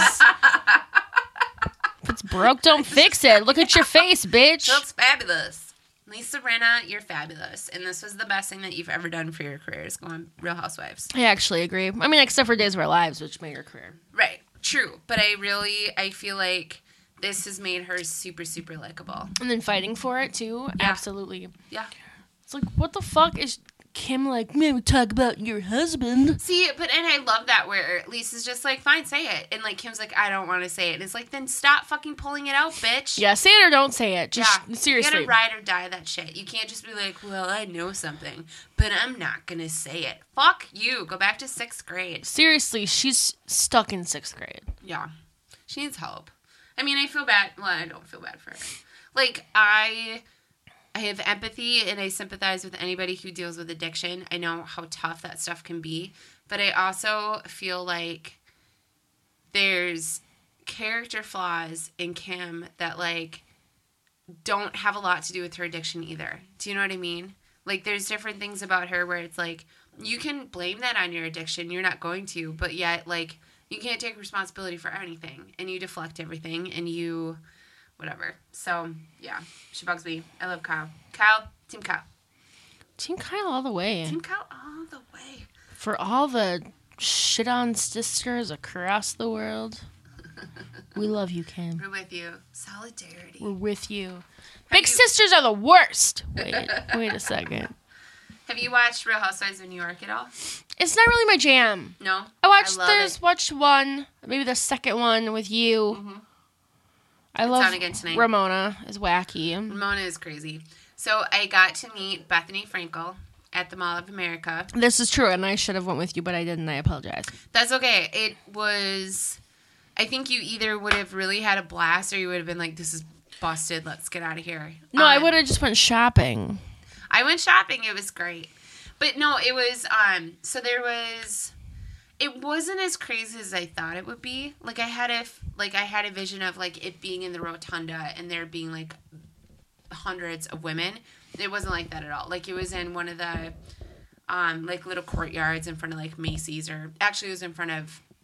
If it's broke, don't fix it. Look at your face, bitch. She looks fabulous. Lisa Rinna, you're fabulous. And this was the best thing that you've ever done for your career is go on Real Housewives. I actually agree. I mean, except for Days of Our Lives, which made her career. Right. True. But I feel like this has made her super, super likable. And then fighting for it, too. Yeah. Absolutely. Yeah. It's like, what the fuck is Kim like, man, we talk about your husband. See, and I love that where Lisa's just like, fine, say it. And like Kim's like, I don't want to say it. And it's like, then stop fucking pulling it out, bitch. Yeah, say it or don't say it. Just seriously. You gotta ride or die that shit. You can't just be like, well, I know something, but I'm not gonna say it. Fuck you. Go back to 6th grade. Seriously, she's stuck in 6th grade. Yeah. She needs help. I mean, I feel bad. Well, I don't feel bad for her. Like, I have empathy and I sympathize with anybody who deals with addiction. I know how tough that stuff can be. But I also feel like there's character flaws in Kim that, like, don't have a lot to do with her addiction either. Do you know what I mean? Like, there's different things about her where it's like, you can blame that on your addiction. You're not going to. But yet, like, you can't take responsibility for anything. And you deflect everything. And you... whatever. So, yeah. She bugs me. I love Kyle. Team Kyle. Team Kyle all the way. Team Kyle all the way. For all the shit-on sisters across the world, we love you, Kim. We're with you. Solidarity. We're with you. Big sisters are the worst. Wait a second. Have you watched Real Housewives of New York at all? It's not really my jam. No? Watched one, maybe the second one with you. Mm-hmm. I love Ramona is wacky. Ramona is crazy. So I got to meet Bethany Frankel at the Mall of America. This is true, and I should have went with you, but I didn't. I apologize. That's okay. It was... I think you either would have really had a blast or you would have been like, this is busted. Let's get out of here. No, I would have just went shopping. I went shopping. It was great. But no, it was... so there was... It wasn't as crazy as I thought it would be. Like I had a vision of like it being in the rotunda and there being like hundreds of women. It wasn't like that at all. Like it was in one of the like little courtyards in front of like Macy's, or actually it was in front of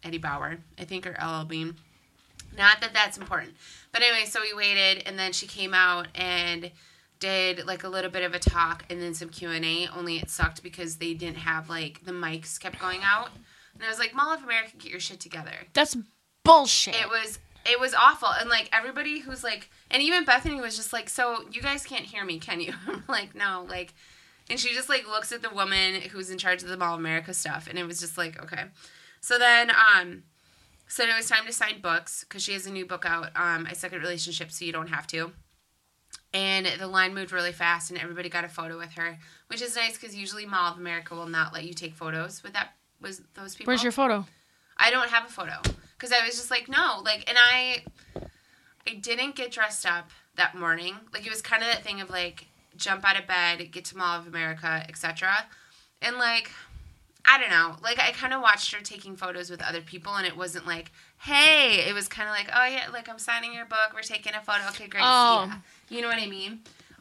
Eddie Bauer, I think, or LL Bean. Not that that's important. But anyway, so we waited, and then she came out and did, like, a little bit of a talk and then some Q&A, only it sucked because they didn't have, like, the mics kept going out. And I was like, Mall of America, get your shit together. That's bullshit. It was awful. And, like, everybody who's, like, and even Bethany was just like, so you guys can't hear me, can you? I'm like, no, like, and she just, like, looks at the woman who's in charge of the Mall of America stuff, and it was just like, okay. So then, so it was time to sign books, because she has a new book out, I Suck at Relationships, So You Don't Have To. And the line moved really fast, and everybody got a photo with her, which is nice, because usually Mall of America will not let you take photos with those people. Where's your photo? I don't have a photo, because I was just like, no, like, and I didn't get dressed up that morning. Like, it was kind of that thing of, like, jump out of bed, get to Mall of America, etc. And, like, I don't know. Like, I kind of watched her taking photos with other people, and it wasn't like, hey. It was kind of like, oh, yeah, like, I'm signing your book. We're taking a photo. Okay, great. Oh. See ya. You know what I mean?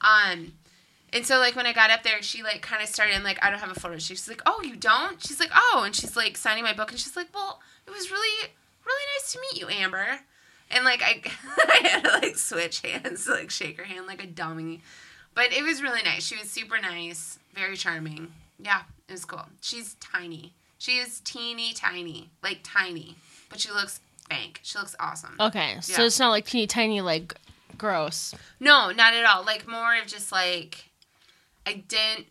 And so, like, when I got up there, she, like, kind of started, and, like, I don't have a photo. She's like, oh, you don't? She's like, oh. And she's, like, signing my book, and she's like, well, it was really, really nice to meet you, Amber. And, like, I had to, like, switch hands, like, shake her hand like a dummy. But it was really nice. She was super nice, very charming. Yeah, it was cool. She's tiny. She is teeny tiny, like tiny. But she looks bank. She looks awesome. Okay, so Yeah. it's not like teeny tiny, like, gross. No, not at all. Like, more of just, like, I didn't...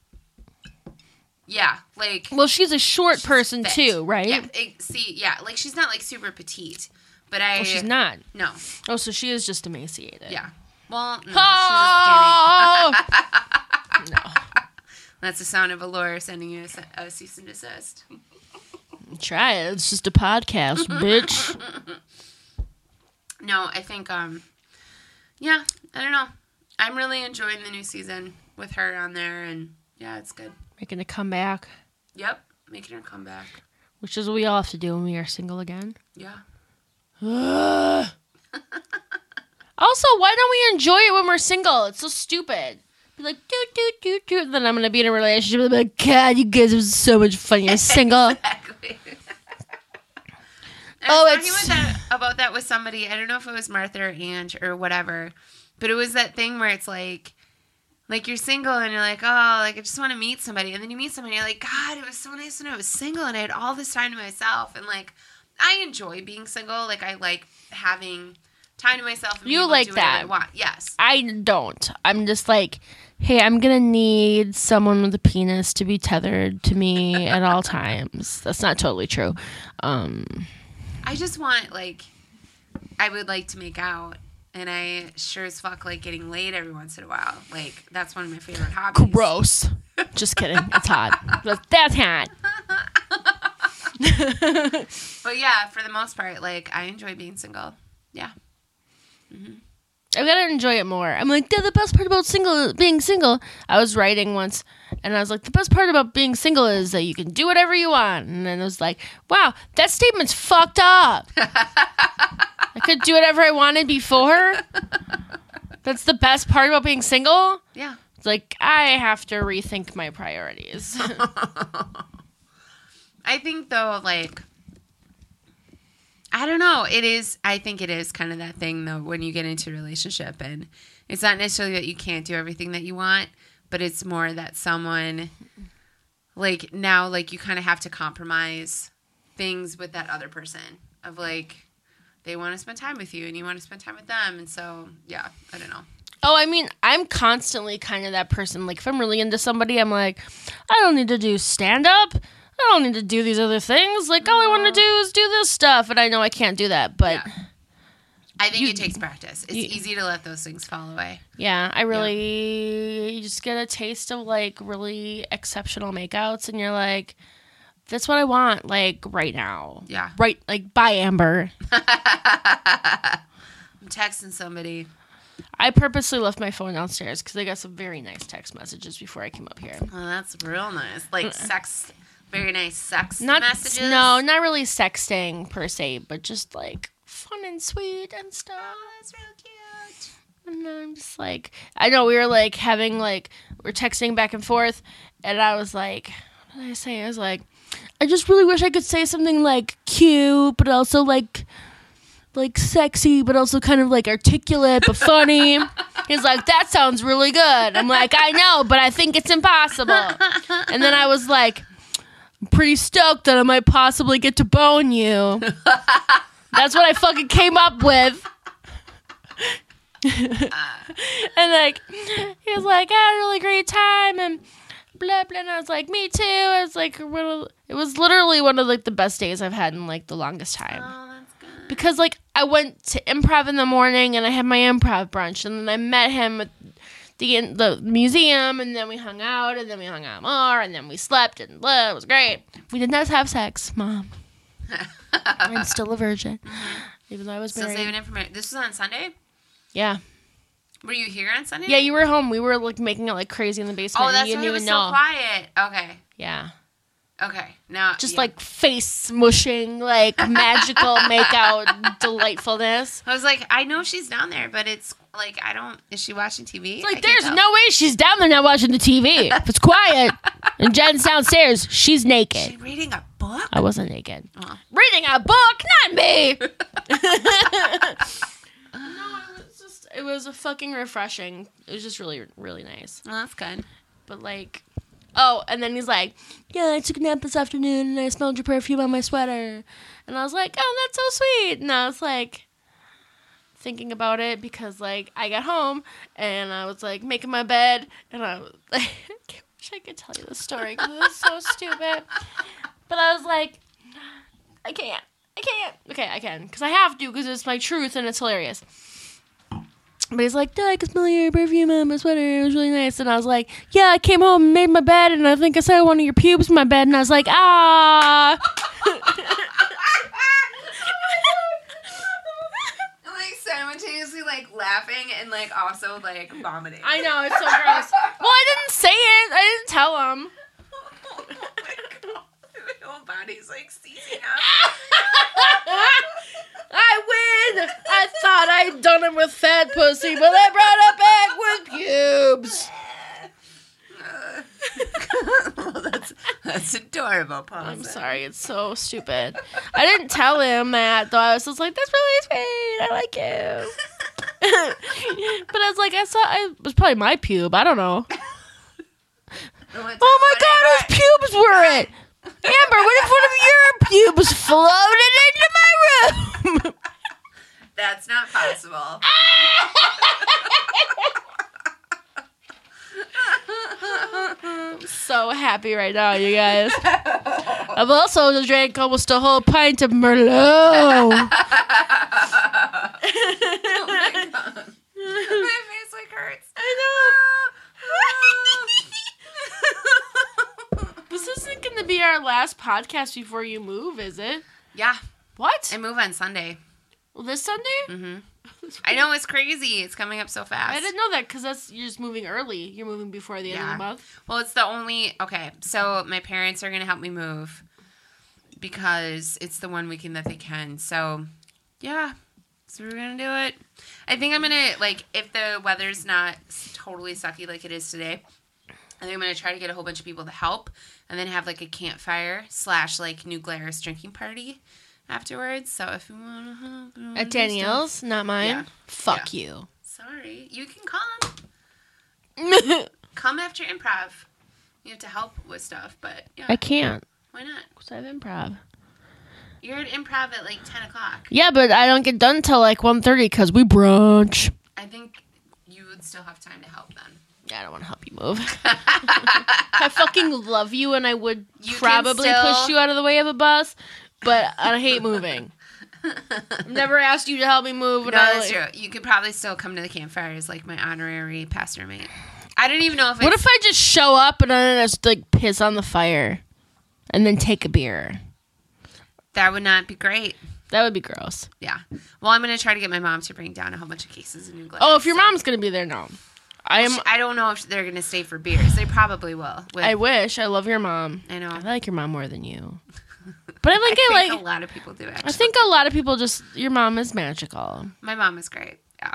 Yeah, like... Well, she's a short she's person, fit. too, right? Yeah, like, she's not, like, super petite. But I... Well, she's not. No. Oh, so she is just emaciated. Yeah. Well, no, Oh! she's just skinny. No. That's the sound of a lawyer sending you a cease and desist. Try it. It's just a podcast, bitch. No, I think, yeah, I don't know. I'm really enjoying the new season with her on there, and yeah, it's good. Making a comeback, Yep, making her come back. which is what we all have to do when we are single again. Yeah. Also, why don't we enjoy it when we're single? It's so stupid. Be like, do. Then I'm going to be in a relationship and be like, God, you guys have so much fun. You're single. Exactly. Oh, I was talking about that with somebody. I don't know if it was Martha or Ange or whatever, but it was that thing where it's like you're single and you're like, oh, like I just want to meet somebody, and then you meet somebody, and you're like, God, it was so nice when I was single and I had all this time to myself, and like I enjoy being single. Like I like having time to myself. And You be able to like do whatever that. I want. Yes. I don't. I'm just like, hey, I'm going to need someone with a penis to be tethered to me at all times. That's not totally true. I just want, like, I would like to make out, and I sure as fuck like getting laid every once in a while. Like, that's one of my favorite hobbies. Gross. Just kidding. It's hot. That's hot. But yeah, for the most part, like, I enjoy being single. Yeah. I've got to enjoy it more. I'm like, the best part about being single. I was writing once, and I was like, the best part about being single is that you can do whatever you want. And then I was like, wow, that statement's fucked up. I could do whatever I wanted before. That's the best part about being single. Yeah. It's like, I have to rethink my priorities. I think, though, like, I don't know. I think it is kind of that thing, though, when you get into a relationship, and it's not necessarily that you can't do everything that you want, but it's more that someone, like, now, like, you kind of have to compromise things with that other person of, like, they want to spend time with you and you want to spend time with them. And so, yeah, I don't know. Oh, I mean, I'm constantly kind of that person. Like, if I'm really into somebody, I'm like, I don't need to do stand-up. I don't need to do these other things. Like, all I want to do is do this stuff. And I know I can't do that, but... Yeah. I think it takes practice. It's easy to let those things fall away. Yeah, I really... You just get a taste of, like, really exceptional makeouts, and you're like, that's what I want, like, right now. Yeah. Right, like, bye, Amber. I'm texting somebody. I purposely left my phone downstairs because I got some very nice text messages before I came up here. Oh, that's real nice. Like, sex... Very nice sex Not messages. No, not really sexting per se, but just like fun and sweet and stuff. Oh, that's real cute. And I'm just like, I know we were like having like we're texting back and forth, and I was like, what did I say? I was like, I just really wish I could say something like cute, but also like sexy, but also kind of like articulate, but funny. He's like, that sounds really good. I'm like, I know, but I think it's impossible. And then I was like, I'm pretty stoked that I might possibly get to bone you. That's what I fucking came up with. And like, he was like, I had a really great time, and blah blah. And I was like, me too. It was like, it was literally one of like the best days I've had in like the longest time. Oh, that's good. Because like I went to improv in the morning, and I had my improv brunch, and then I met him at the museum, and then we hung out, and then we hung out more, and then we slept, and blah, it was great. We did not have sex, Mom. I'm still a virgin, even though I was married. Still saving it for marriage. This was on Sunday? Yeah. Were you here on Sunday? Yeah, you were home. We were like making it like crazy in the basement. Oh, that's and you why didn't it was even so know. quiet. Okay. Yeah. Okay. Now Just yeah. like face smushing, like magical makeout delightfulness. I was like, I know she's down there, but it's like is she watching TV? It's like there's no way she's down there not watching the TV. If it's quiet and Jen's downstairs, she's naked. Is she reading a book? I wasn't naked. Oh. Reading a book, not me. No, it was a fucking refreshing. It was just really, really nice. Well, that's good. But like, oh, and then he's like, yeah, I took a nap this afternoon and I smelled your perfume on my sweater. And I was like, oh, that's so sweet. And I was like, thinking about it because like I got home and I was like making my bed and I was like, I wish I could tell you the story because it was so stupid. But I was like, I can't. Okay, I can because I have to because it's my truth and it's hilarious. But he's like, I could smell your perfume on my sweater. It was really nice. And I was like, yeah, I came home and made my bed and I think I saw one of your pubes in my bed. And I was like, ah. Like simultaneously like laughing and like also like vomiting. I know, it's so gross. Well, I didn't say it. I didn't tell him. Oh my God. My whole body's like seizing up. I win! I thought I'd done it with fat pussy, but I brought it back with pubes. Well, that's adorable, Paul. I'm sorry, it's so stupid. I didn't tell him that, though. I was just like, that's really sweet. I like you. But I was like, it was probably my pube. I don't know. Oh my God, whose pubes were it? Amber, what if one of your pubes floated into my room? That's not possible. I'm so happy right now, you guys. I've also drank almost a whole pint of Merlot. Oh my God. My face like hurts. I know. This isn't going to be our last podcast before you move, is it? Yeah. What? I move on Sunday. Well, this Sunday? Mm-hmm. I know, it's crazy. It's coming up so fast. I didn't know that because you're just moving early. You're moving before the end of the month. Well, it's the only... Okay, so my parents are going to help me move because it's the one weekend that they can. So, yeah. So we're going to do it. I think I'm going to, like, if the weather's not totally sucky like it is today, I think I'm going to try to get a whole bunch of people to help and then have, like, a campfire / like, New Glarus drinking party afterwards. So if you want to help... At Danielle's, not mine? Yeah. Fuck you. Sorry. You can come. Come after improv. You have to help with stuff, but yeah. I can't. Why not? Because I have improv. You're at improv at like 10 o'clock. Yeah, but I don't get done till like 1:30 because we brunch. I think you would still have time to help then. Yeah, I don't want to help you move. I fucking love you and I would probably push you out of the way of a bus, but I hate moving. I've never asked you to help me move. No, that's true. You could probably still come to the campfire as like my honorary pastor mate. I don't even know if What if I just show up and then I just like piss on the fire and then take a beer? That would not be great. That would be gross. Yeah. Well, I'm going to try to get my mom to bring down a whole bunch of cases of New Glarus. Oh, if your mom's going to be there, no. I don't know if they're going to stay for beers. They probably will. I wish. I love your mom. I know. I like your mom more than you. But I think a lot of people do, actually. I think a lot of people just, your mom is magical. My mom is great. Yeah.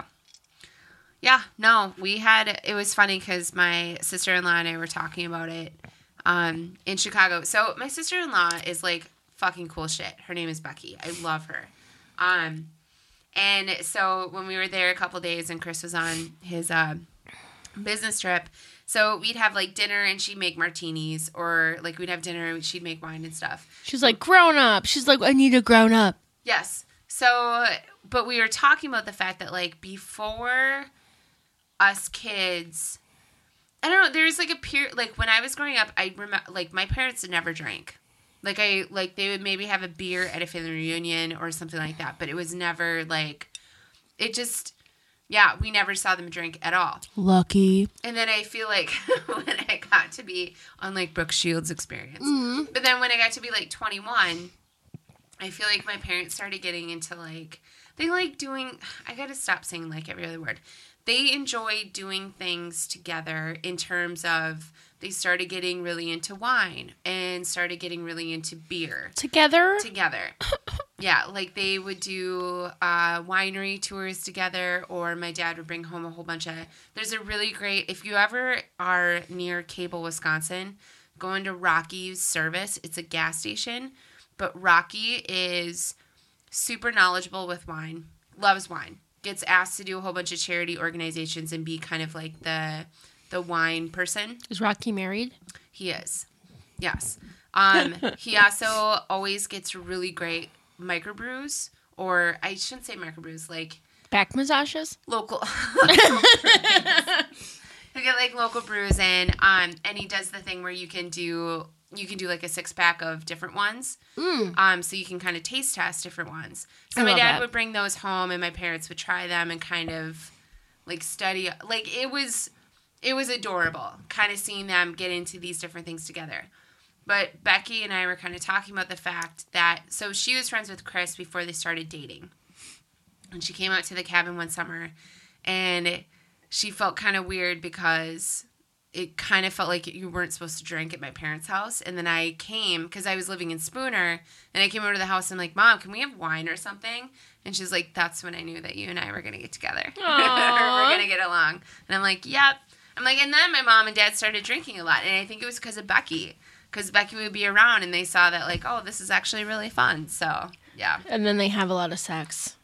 Yeah. No, it was funny because my sister-in-law and I were talking about it in Chicago. So my sister-in-law is like fucking cool shit. Her name is Becky. I love her. And so when we were there a couple days and Chris was on his business trip, so we'd have like dinner and she'd make martinis, or like we'd have dinner and she'd make wine and stuff. She's like, grown up. She's like, I need a grown up. Yes. So, but we were talking about the fact that like before us kids, I don't know, there's like a period, like when I was growing up, I remember like my parents never drank. Like they would maybe have a beer at a family reunion or something like that, but it was never like, it just, yeah, we never saw them drink at all. Lucky. And then I feel like when I got to be on like Brooke Shields' experience, but then when I got to be like 21, I feel like my parents started getting into like, they like doing, I gotta stop saying like every other word. They enjoy doing things together in terms of they started getting really into wine and started getting really into beer. Together? Yeah, like they would do winery tours together, or my dad would bring home a whole bunch of, there's a really great, if you ever are near Cable, Wisconsin, go into Rocky's Service. It's a gas station, but Rocky is super knowledgeable with wine, loves wine. Gets asked to do a whole bunch of charity organizations and be kind of like the wine person. Is Rocky married? He is. Yes. He also always gets really great microbrews, or I shouldn't say microbrews, like back massages? Local. He'll get like local brews in, and he does the thing where you can do like a 6-pack of different ones. So you can kind of taste test different ones. So my dad would bring those home and my parents would try them and kind of like study. Like it was adorable kind of seeing them get into these different things together. But Becky and I were kind of talking about the fact that, so she was friends with Chris before they started dating. And she came out to the cabin one summer and she felt kind of weird because it kind of felt like you weren't supposed to drink at my parents' house. And then I came, because I was living in Spooner, and I came over to the house and I'm like, Mom, can we have wine or something? And she's like, that's when I knew that you and I were going to get together. We're going to get along. And I'm like, yep. I'm like, and then my mom and dad started drinking a lot. And I think it was because of Becky. Because Becky would be around and they saw that like, oh, this is actually really fun. So, yeah. And then they have a lot of sex.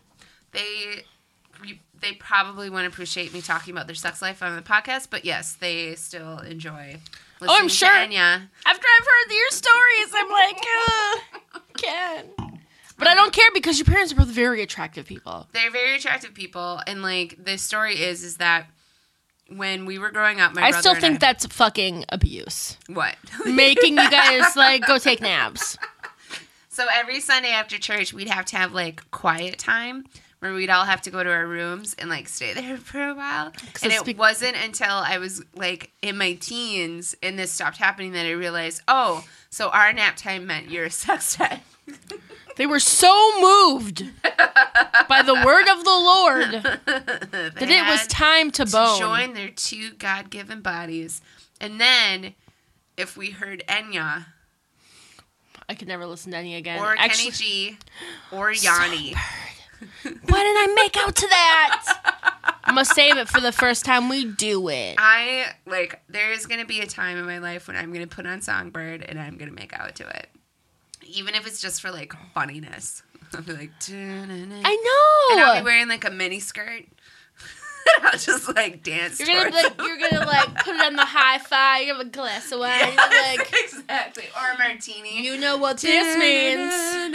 They probably won't appreciate me talking about their sex life on the podcast, but yes, they still enjoy listening I'm sure. to Enya. After I've heard your stories, I'm like, can. But I don't care because your parents are both very attractive people. They're very attractive people, and like the story is that when we were growing up, I still think that's fucking abuse. What? Making you guys like go take naps. So every Sunday after church, we'd have to have like quiet time where we'd all have to go to our rooms and like stay there for a while. And it wasn't until I was like in my teens and this stopped happening that I realized, oh, so our nap time meant your sex time. They were so moved by the word of the Lord that it was time to bone. Join their two God-given bodies. And then if we heard Enya, I could never listen to Enya again. Or Kenny G, or Yanni. Why didn't I make out to that? I'm going to save it for the first time we do it. There is going to be a time in my life when I'm going to put on Songbird and I'm going to make out to it. Even if it's just for, like, funniness. I'll be like, I know. And I'll be wearing, like, a mini skirt. I'll just, like, dance You're gonna put it on the hi-fi. You have a glass of wine. Yes, like, exactly. Or a martini. You know what this means.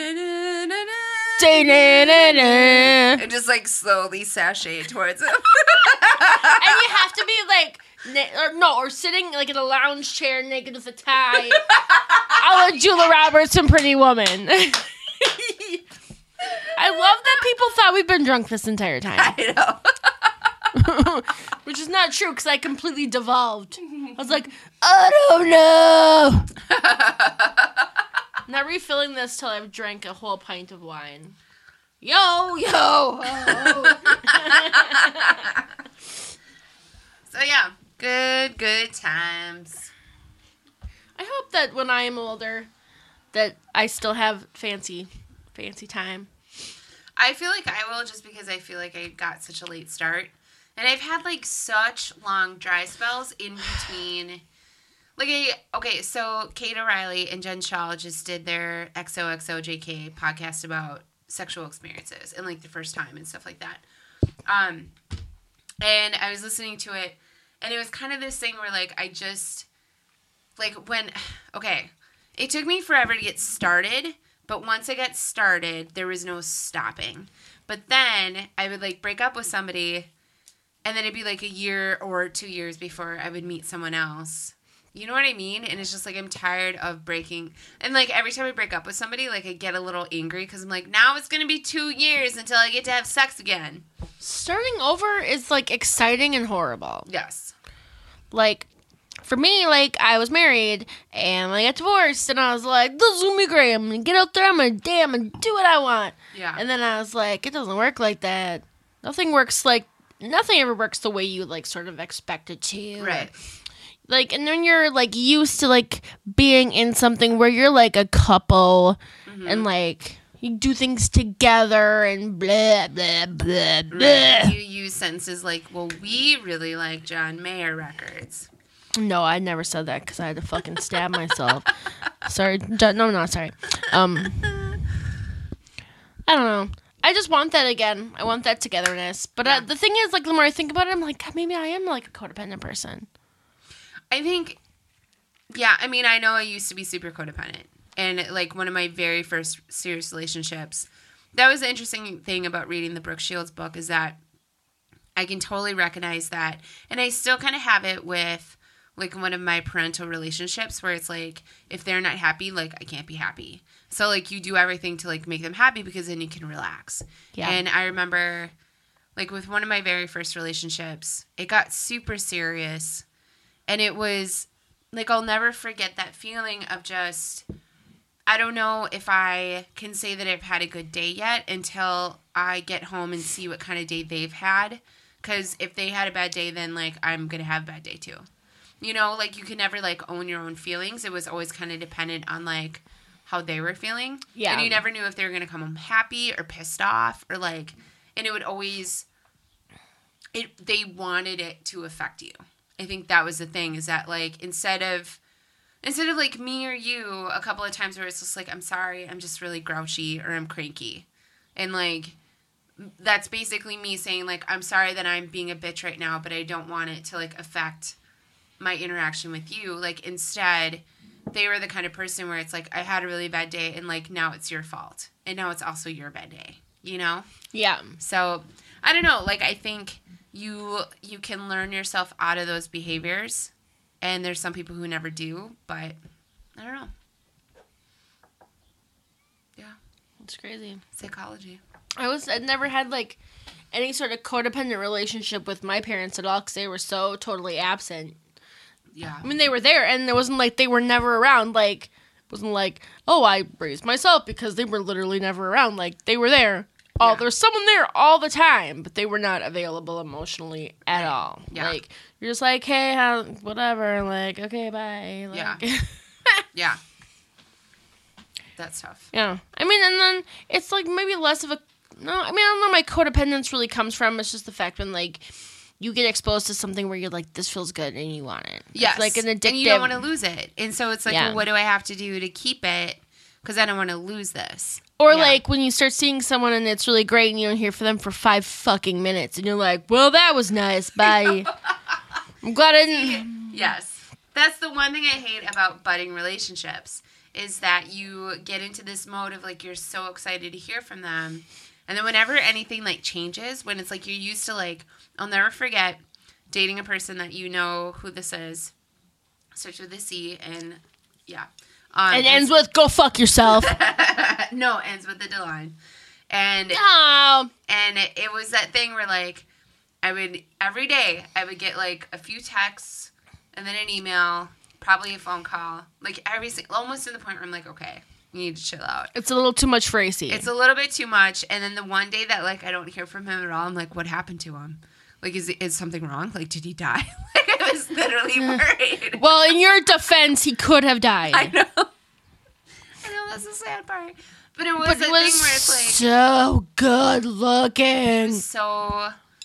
And just, like, slowly sashay towards him. And you have to be, like, or sitting, like, in a lounge chair naked with a tie. I love Julia Roberts and Pretty Woman. I love that people thought we'd been drunk this entire time. I know. Which is not true, because I completely devolved. I was like, I don't know. I'm not refilling this till I've drank a whole pint of wine. Yo, yo. So, yeah. Good times. I hope that when I am older, that I still have fancy time. I feel like I will, just because I feel like I got such a late start. And I've had, like, such long dry spells in between. Okay, so Kate O'Reilly and Jen Shaw just did their XOXOJK podcast about sexual experiences and like the first time and stuff like that. And I was listening to it, and it was kind of this thing where like I just it took me forever to get started, but once I got started, there was no stopping. But then I would like break up with somebody, and then it'd be like a year or 2 years before I would meet someone else. You know what I mean? And it's just like I'm tired of breaking. And like every time I break up with somebody, like I get a little angry because I'm like, now it's going to be 2 years until I get to have sex again. Starting over is like exciting and horrible. Yes. Like, for me, like, I was married and I got divorced and I was like, this is going to be great. I'm going to get out there, I'm going to do what I want. Yeah. And then I was like, it doesn't work like that. Nothing ever works the way you like sort of expect it to. Right. Like, and then you're, like, used to, like, being in something where you're, like, a couple and, like, you do things together and blah, blah, blah, blah. Right. You use sentences like, well, we really like John Mayer records. No, I never said that because I had to fucking stab myself. Sorry. No, not sorry. I don't know. I just want that again. I want that togetherness. But the thing is, like, the more I think about it, I'm like, God, maybe I am, like, a codependent person. I think, yeah, I mean, I know I used to be super codependent. And, like, one of my very first serious relationships, that was the interesting thing about reading the Brooke Shields book is that I can totally recognize that. And I still kind of have it with, like, one of my parental relationships where it's, like, if they're not happy, like, I can't be happy. So, like, you do everything to, like, make them happy because then you can relax. Yeah. And I remember, like, with one of my very first relationships, it got super serious. And it was, like, I'll never forget that feeling of just, I don't know if I can say that I've had a good day yet until I get home and see what kind of day they've had. Because if they had a bad day, then, like, I'm going to have a bad day, too. You know, like, you can never, like, own your own feelings. It was always kind of dependent on, like, how they were feeling. Yeah. And you never knew if they were going to come home happy or pissed off or, like, and it would always, they wanted it to affect you. I think that was the thing is that, like, instead of like me or you a couple of times where it's just like, I'm sorry, I'm just really grouchy or I'm cranky. And, like, that's basically me saying, like, I'm sorry that I'm being a bitch right now, but I don't want it to, like, affect my interaction with you. Like, instead, they were the kind of person where it's like, I had a really bad day and, like, now it's your fault. And now it's also your bad day, you know? Yeah. So, I don't know. Like, I think you can learn yourself out of those behaviors, and there's some people who never do, but I don't know. Yeah. It's crazy. Psychology. I'd never had, like, any sort of codependent relationship with my parents at all because they were so totally absent. Yeah. I mean, they were there, and it wasn't like they were never around. Like, it wasn't like, oh, I raised myself because they were literally never around. Like, they were there. Yeah. There was someone there all the time, but they were not available emotionally at all. Yeah. Like, you're just like, hey, whatever. Like, okay, bye. Like, Yeah. Yeah. That's tough. Yeah. I mean, and then it's like maybe less of a... No, I mean, I don't know where my codependence really comes from. It's just the fact when, like, you get exposed to something where you're like, this feels good and you want it. Yes. It's like an addictive... And you don't want to lose it. And so it's like, Yeah. well, what do I have to do to keep it? Because I don't want to lose this. Or, Yeah. like, when you start seeing someone and it's really great and you don't hear from them for 5 fucking minutes and you're like, well, that was nice. Bye. I'm glad I didn't... Yes. That's the one thing I hate about budding relationships is that you get into this mode of, like, you're so excited to hear from them. And then whenever anything, like, changes, when it's, like, you're used to, like, I'll never forget dating a person that you know who this is. Starts with a C and, yeah. It ends with, go fuck yourself. No, ends with the line. And Oh. and it was that thing where, like, every day, I would get, like, a few texts and then an email, probably a phone call. Like, almost to the point where I'm like, okay, you need to chill out. It's a little too much for AC. It's a little bit too much. And then the one day that, like, I don't hear from him at all, I'm like, what happened to him? Like, is something wrong? Like, did he die? Like, I was literally worried. Well, in your defense, he could have died. I know, that's the sad part. But it was a thing where it's like... so good looking. So...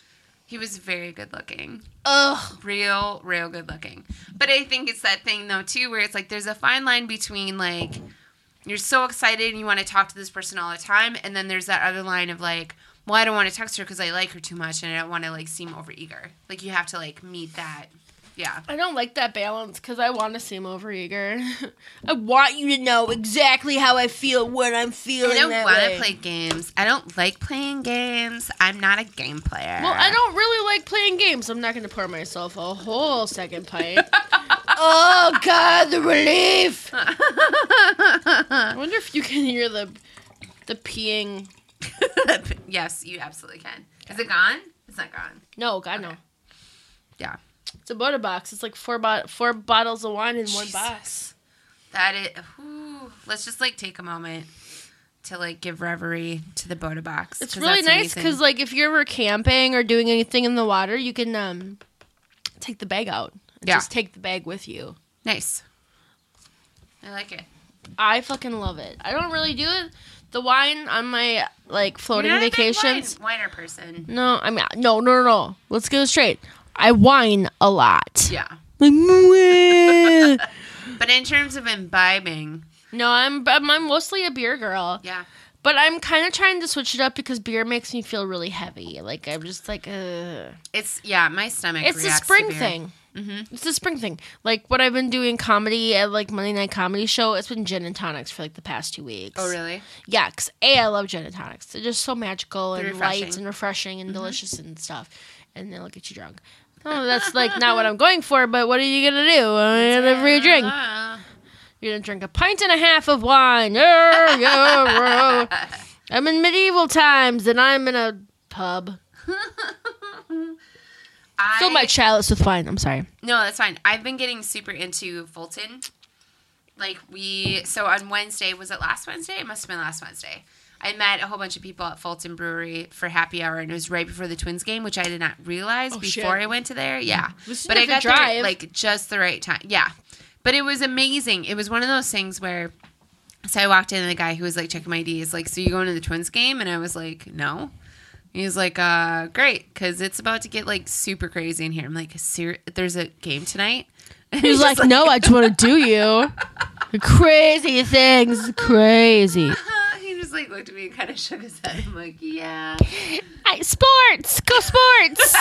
He was very good looking. Ugh. Real good looking. But I think it's that thing, though, too, where it's like there's a fine line between, like, you're so excited and you want to talk to this person all the time, and then there's that other line of, like, well, I don't want to text her because I like her too much and I don't want to, like, seem overeager. Like, you have to, like, meet that. Yeah. I don't like that balance because I want to seem overeager. I want you to know exactly how I feel when I'm feeling that way. I don't want to play games. I don't like playing games. I'm not a game player. Well, I don't really like playing games. I'm not going to pour myself a whole second pint. Oh, God, the relief. I wonder if you can hear the peeing. Yes, you absolutely can. Is it gone? It's not gone. No, God, Okay. no. Yeah. It's a Boda box. It's like four bottles of wine in one Jesus. box. That is. Whew. Let's just, like, take a moment to, like, give reverie to the Boda box. It's 'cause really that's nice amazing. because, like, if you're ever camping or doing anything in the water, you can take the bag out. Yeah. Just take the bag with you. Nice. I like it. I fucking love it. I don't really do it. The wine on my, like, floating You're not vacations. a big whiner person. No, I mean, no. Let's get it straight. I whine a lot. Yeah. Like, "Mwah." But in terms of imbibing, No, I'm mostly a beer girl. yeah. But I'm kind of trying to switch it up because beer makes me feel really heavy. Like, I'm just like, ugh. It's, yeah, my stomach It's a reacts spring to beer. thing. Mm-hmm. It's a spring thing. Like, what I've been doing comedy at, like, Monday Night Comedy Show, it's been gin and tonics for, like, the past 2 weeks. Oh, really? Yeah, because, I love gin and tonics. They're just so magical They're and refreshing. light and refreshing and delicious and stuff. And they'll get you drunk. Oh, that's, like, not what I'm going for, but what are you going to do? I'm going to free drink. You're going to drink a pint and a half of wine. I'm in medieval times, and I'm in a pub. Fill my chalice with wine. I'm sorry. No, that's fine. I've been getting super into Fulton. Like, so on Wednesday, was it last Wednesday? It must have been last Wednesday. I met a whole bunch of people at Fulton Brewery for happy hour, and it was right before the Twins game, which I did not realize before shit. I went to there. Yeah. This is But I got different there, drive. like, just the right time. Yeah. But it was amazing. It was one of those things where, so I walked in, and the guy who was, like, checking my ID is like, so you going to the Twins game? And I was like, no. He was like, great, because it's about to get, like, super crazy in here. I'm like, there's a game tonight? And He's like, no, I just want to do you. Crazy things. Crazy. He just, like, looked at me and kind of shook his head. I'm like, yeah. Sports. Go sports.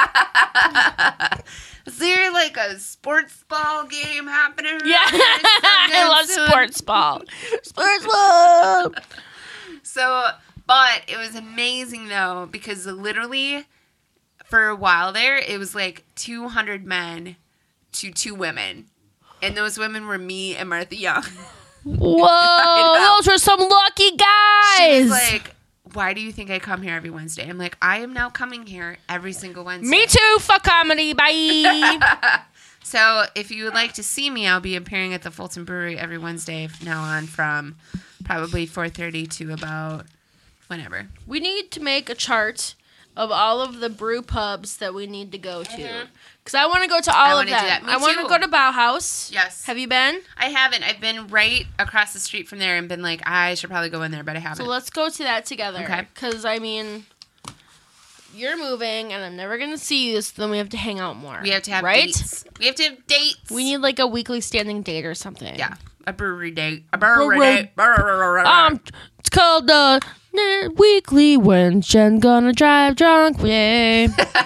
Is there, like, a sports ball game happening? Yeah. I love soon? sports ball. Sports ball. So, but it was amazing, though, because literally for a while there, it was like 200 men to 2 women. And those women were me and Martha Young. Whoa, those were some lucky guys. She was like, why do you think I come here every Wednesday? I'm like, I am now coming here every single Wednesday. Me too, fuck comedy, bye. So if you would like to see me, I'll be appearing at the Fulton Brewery every Wednesday from now on from probably 4:30 to about whenever. We need to make a chart of all of the brew pubs that we need to go to. Because I want to go to all of wanna do them. that. Me I want to too. go to Bauhaus. Yes. Have you been? I haven't. I've been right across the street from there and been like, I should probably go in there, but I haven't. So let's go to that together. Okay. Because, I mean, you're moving and I'm never going to see you, so then we have to hang out more. We have to have right? dates. We have to have dates. We need like a weekly standing date or something. Yeah. A brewery date. A brewery Brewery. date. It's called Weekly When Jen Gonna Drive Drunk. Yay.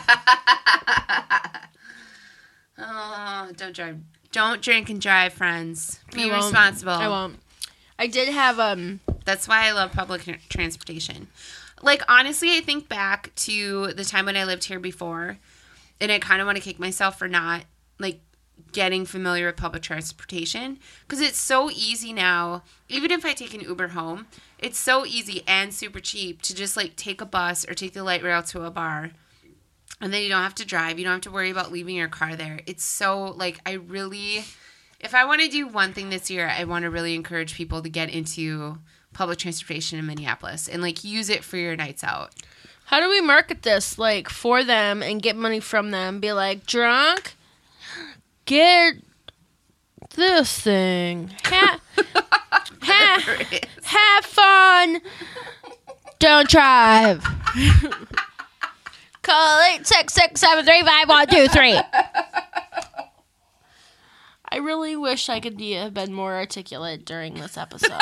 Oh, don't drive. Don't drink and drive, friends. Be I won't. responsible. I won't. I did have That's why I love public transportation. Like, honestly, I think back to the time when I lived here before, and I kind of want to kick myself for not, like, getting familiar with public transportation. Because it's so easy now, even if I take an Uber home, it's so easy and super cheap to just, like, take a bus or take the light rail to a bar. And then you don't have to drive. You don't have to worry about leaving your car there. It's so, like, I really... If I want to do one thing this year, I want to really encourage people to get into public transportation in Minneapolis and, like, use it for your nights out. How do we market this, like, for them and get money from them? Be like, drunk? Get this thing. Have fun. Don't drive. Call 866-735-123. I really wish I could have been more articulate during this episode.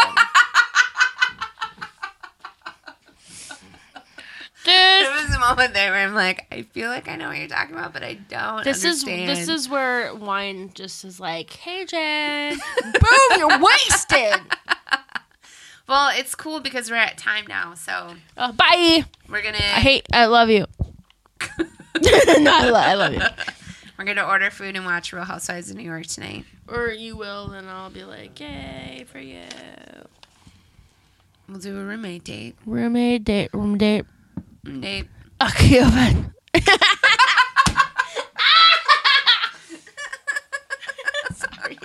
Dude, There was a moment there where I'm like, I feel like I know what you're talking about, but I don't understand. this is where wine just is like, hey, Jen. Boom, you're wasted. Well, it's cool because we're at time now, so Bye. we're gonna. I love you. No, I love you. We're gonna order food and watch Real Housewives of New York tonight. Or you will, and I'll be like, yay for you. We'll do a roommate date. Room date. Date. Okay, bye. Sorry.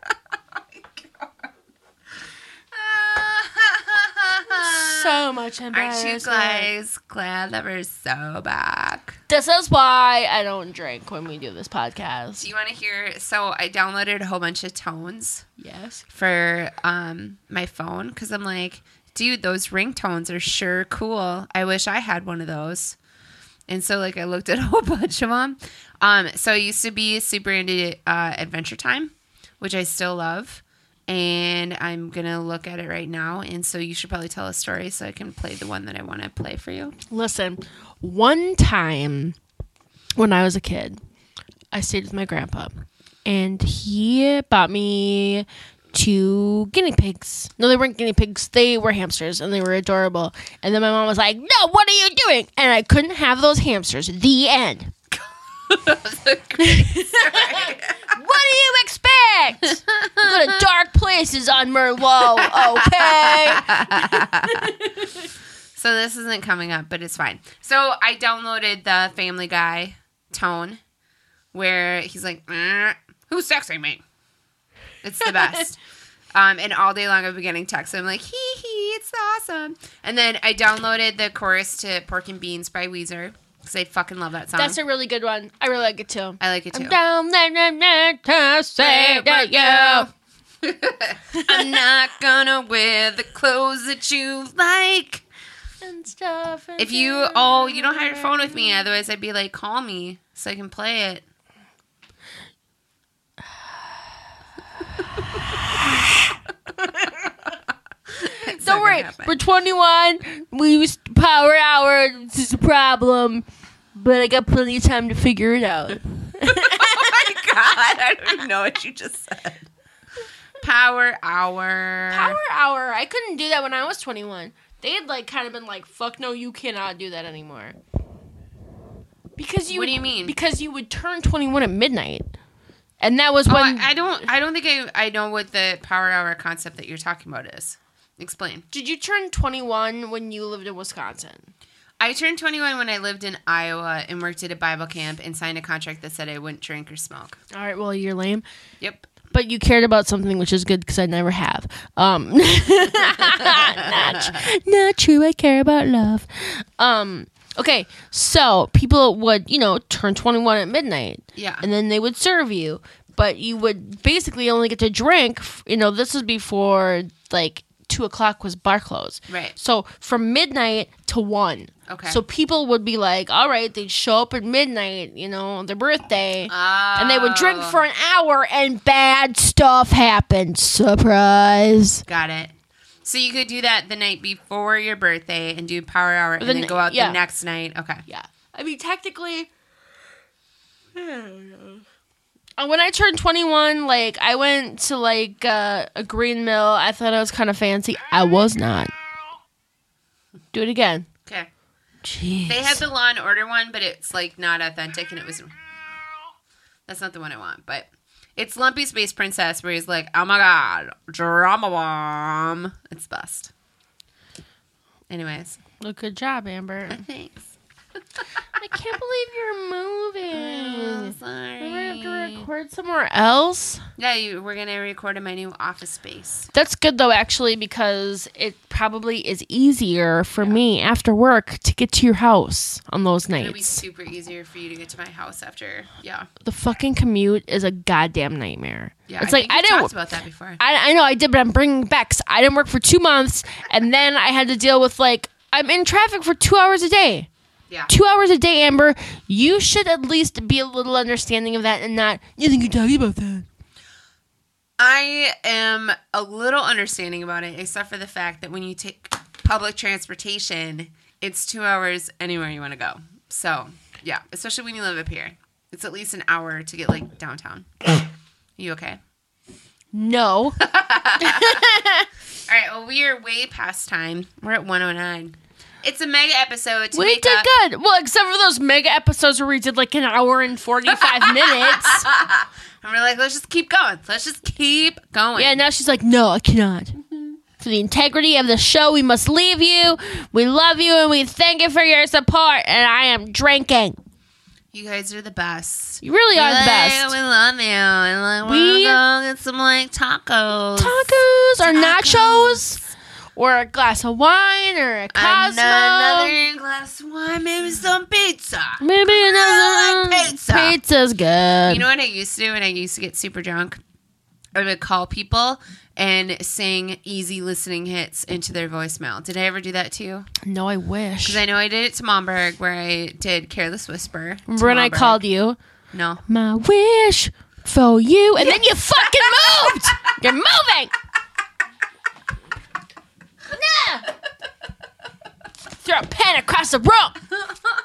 So much Aren't you embarrassment. guys glad that we're so back? This is why I don't drink when we do this podcast. Do you want to hear? So I downloaded a whole bunch of tones Yes. for my phone because I'm like, dude, those ringtones are sure cool. I wish I had one of those. And so like I looked at a whole bunch of them. So I used to be super into Adventure Time, which I still love. And I'm going to look at it right now. And so you should probably tell a story so I can play the one that I want to play for you. Listen, one time when I was a kid, I stayed with my grandpa, and he bought me 2 guinea pigs. No, they weren't guinea pigs. They were hamsters, and they were adorable. And then my mom was like, no, what are you doing? And I couldn't have those hamsters. The end. That was a great story. What do you expect? Go to dark places on Merlot, okay? So this isn't coming up, but it's fine. So I downloaded the Family Guy tone where he's like, who's texting me? It's the best. And all day long I've been getting texts. I'm like, hee hee, it's awesome. And then I downloaded the chorus to Pork and Beans by Weezer because I fucking love that song. That's a really good one. I really like it too. I like it too. I'm down there to say to you. I'm not gonna wear the clothes that you like. And stuff. If you don't have your phone with me, otherwise I'd be like, call me so I can play it. Don't worry, we're 21. We use Power Hour. This is a problem, but I got plenty of time to figure it out. Oh my god, I don't even know what you just said. Power Hour. Power Hour. I couldn't do that when I was 21. They had like kind of been like, "Fuck no, you cannot do that anymore." Because you. What do you mean? Because you would turn 21 at midnight, and that was when. I don't think I know what the Power Hour concept that you're talking about is. Explain. Did you turn 21 when you lived in Wisconsin? I turned 21 when I lived in Iowa and worked at a Bible camp and signed a contract that said I wouldn't drink or smoke. All right, well, you're lame. Yep. But you cared about something, which is good because I never have. Not true. I care about love. Okay, so people would, turn 21 at midnight. Yeah. And then they would serve you. But you would basically only get to drink, this was before, 2 o'clock was bar close. Right. So from midnight to 1. Okay. So people would be like, all right, they'd show up at midnight, their birthday. And they would drink for an hour and bad stuff happened. Surprise. Got it. So you could do that the night before your birthday and do Power Hour and then go out the next night. Okay. Yeah. I mean, technically, I don't know. When I turned 21, I went to, a green mill. I thought I was kind of fancy. I was not. Do it again. Okay. Jeez. They had the Law and Order one, but it's, not authentic, and it was... That's not the one I want, but... It's Lumpy Space Princess, where he's like, oh my god, drama bomb. It's best. Anyways. Well, good job, Amber. Thanks. I can't believe you're moving. Oh, sorry. We're going to have to record somewhere else? Yeah, we're going to record in my new office space. That's good, though, actually, because it probably is easier for me after work to get to your house on those nights. It'll be super easier for you to get to my house after, The fucking commute is a goddamn nightmare. Yeah, it's I didn't talked about that before. I know I did, but I'm bringing it back 'cause I didn't work for 2 months, and then I had to deal with, I'm in traffic for 2 hours a day. Yeah. 2 hours a day, Amber. You should at least be a little understanding of that and not, you think you're talking about that. I am a little understanding about it, except for the fact that when you take public transportation, it's 2 hours anywhere you want to go. So, yeah, especially when you live up here. It's at least an hour to get, like, downtown. You okay? No. All right, well, we are way past time. We're at 1:09. It's a mega episode to We make did up. good. Well, except for those mega episodes where we did like an hour and 45 minutes. And we're like, let's just keep going. Let's just keep going. Yeah, now she's like, no, I cannot. For the integrity of the show, we must leave you. We love you and we thank you for your support. And I am drinking. You guys are the best. You really are the best. We love you. And like, We- we're going to get some, like, tacos. Tacos or nachos or a glass of wine or a Cosmo. Another glass of wine, maybe some pizza. Maybe another like pizza. Pizza's good. You know what I used to do when I used to get super drunk? I would call people and sing easy listening hits into their voicemail. Did I ever do that to you? No, I wish. Because I know I did it to Momberg, where I did Careless Whisper. Remember when I called you? No. My wish for you. And then you fucking moved. You're moving. Nah. Throw a pen across the room.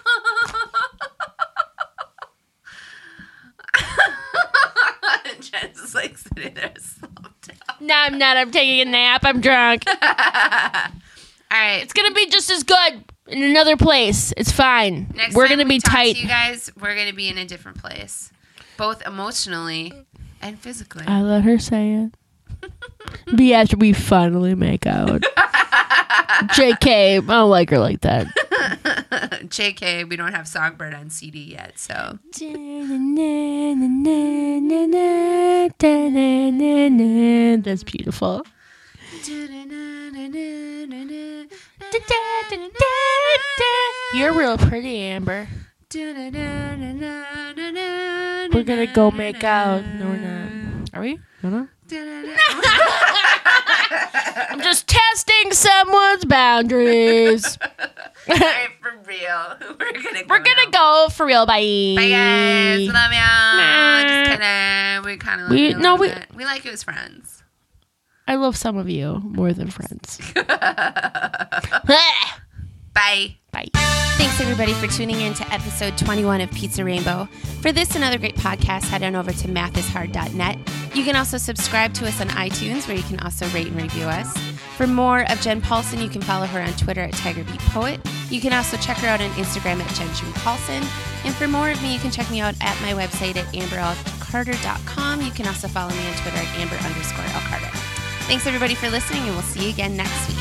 Jen's is like sitting there slumped down. No, I'm not. I'm taking a nap. I'm drunk. All right. It's going to be just as good in another place. It's fine. Next We're time going to we be talk tight. to you guys, we're going to be in a different place, both emotionally and physically. I let her say it. Be after we finally make out. JK, I don't like her like that. JK, we don't have Songbird on CD yet, so. That's beautiful. You're real pretty, Amber. We're gonna go make out. No, we're not. Are we? No. I'm just testing someone's boundaries. All right, for real. We're gonna go for real. Bye. Bye, guys. Love y'all. Just kidding. We kind of love you a little bit. We like you as friends. I love some of you more than friends. Bye. Bye. Thanks, everybody, for tuning in to episode 21 of Pizza Rainbow. For this and other great podcasts, head on over to mathishard.net. You can also subscribe to us on iTunes, where you can also rate and review us. For more of Jen Paulson, you can follow her on Twitter at TigerBeatPoet. You can also check her out on Instagram at JenJunePaulson. And for more of me, you can check me out at my website at amberlcarter.com. You can also follow me on Twitter at amber_lcarter. Thanks, everybody, for listening, and we'll see you again next week.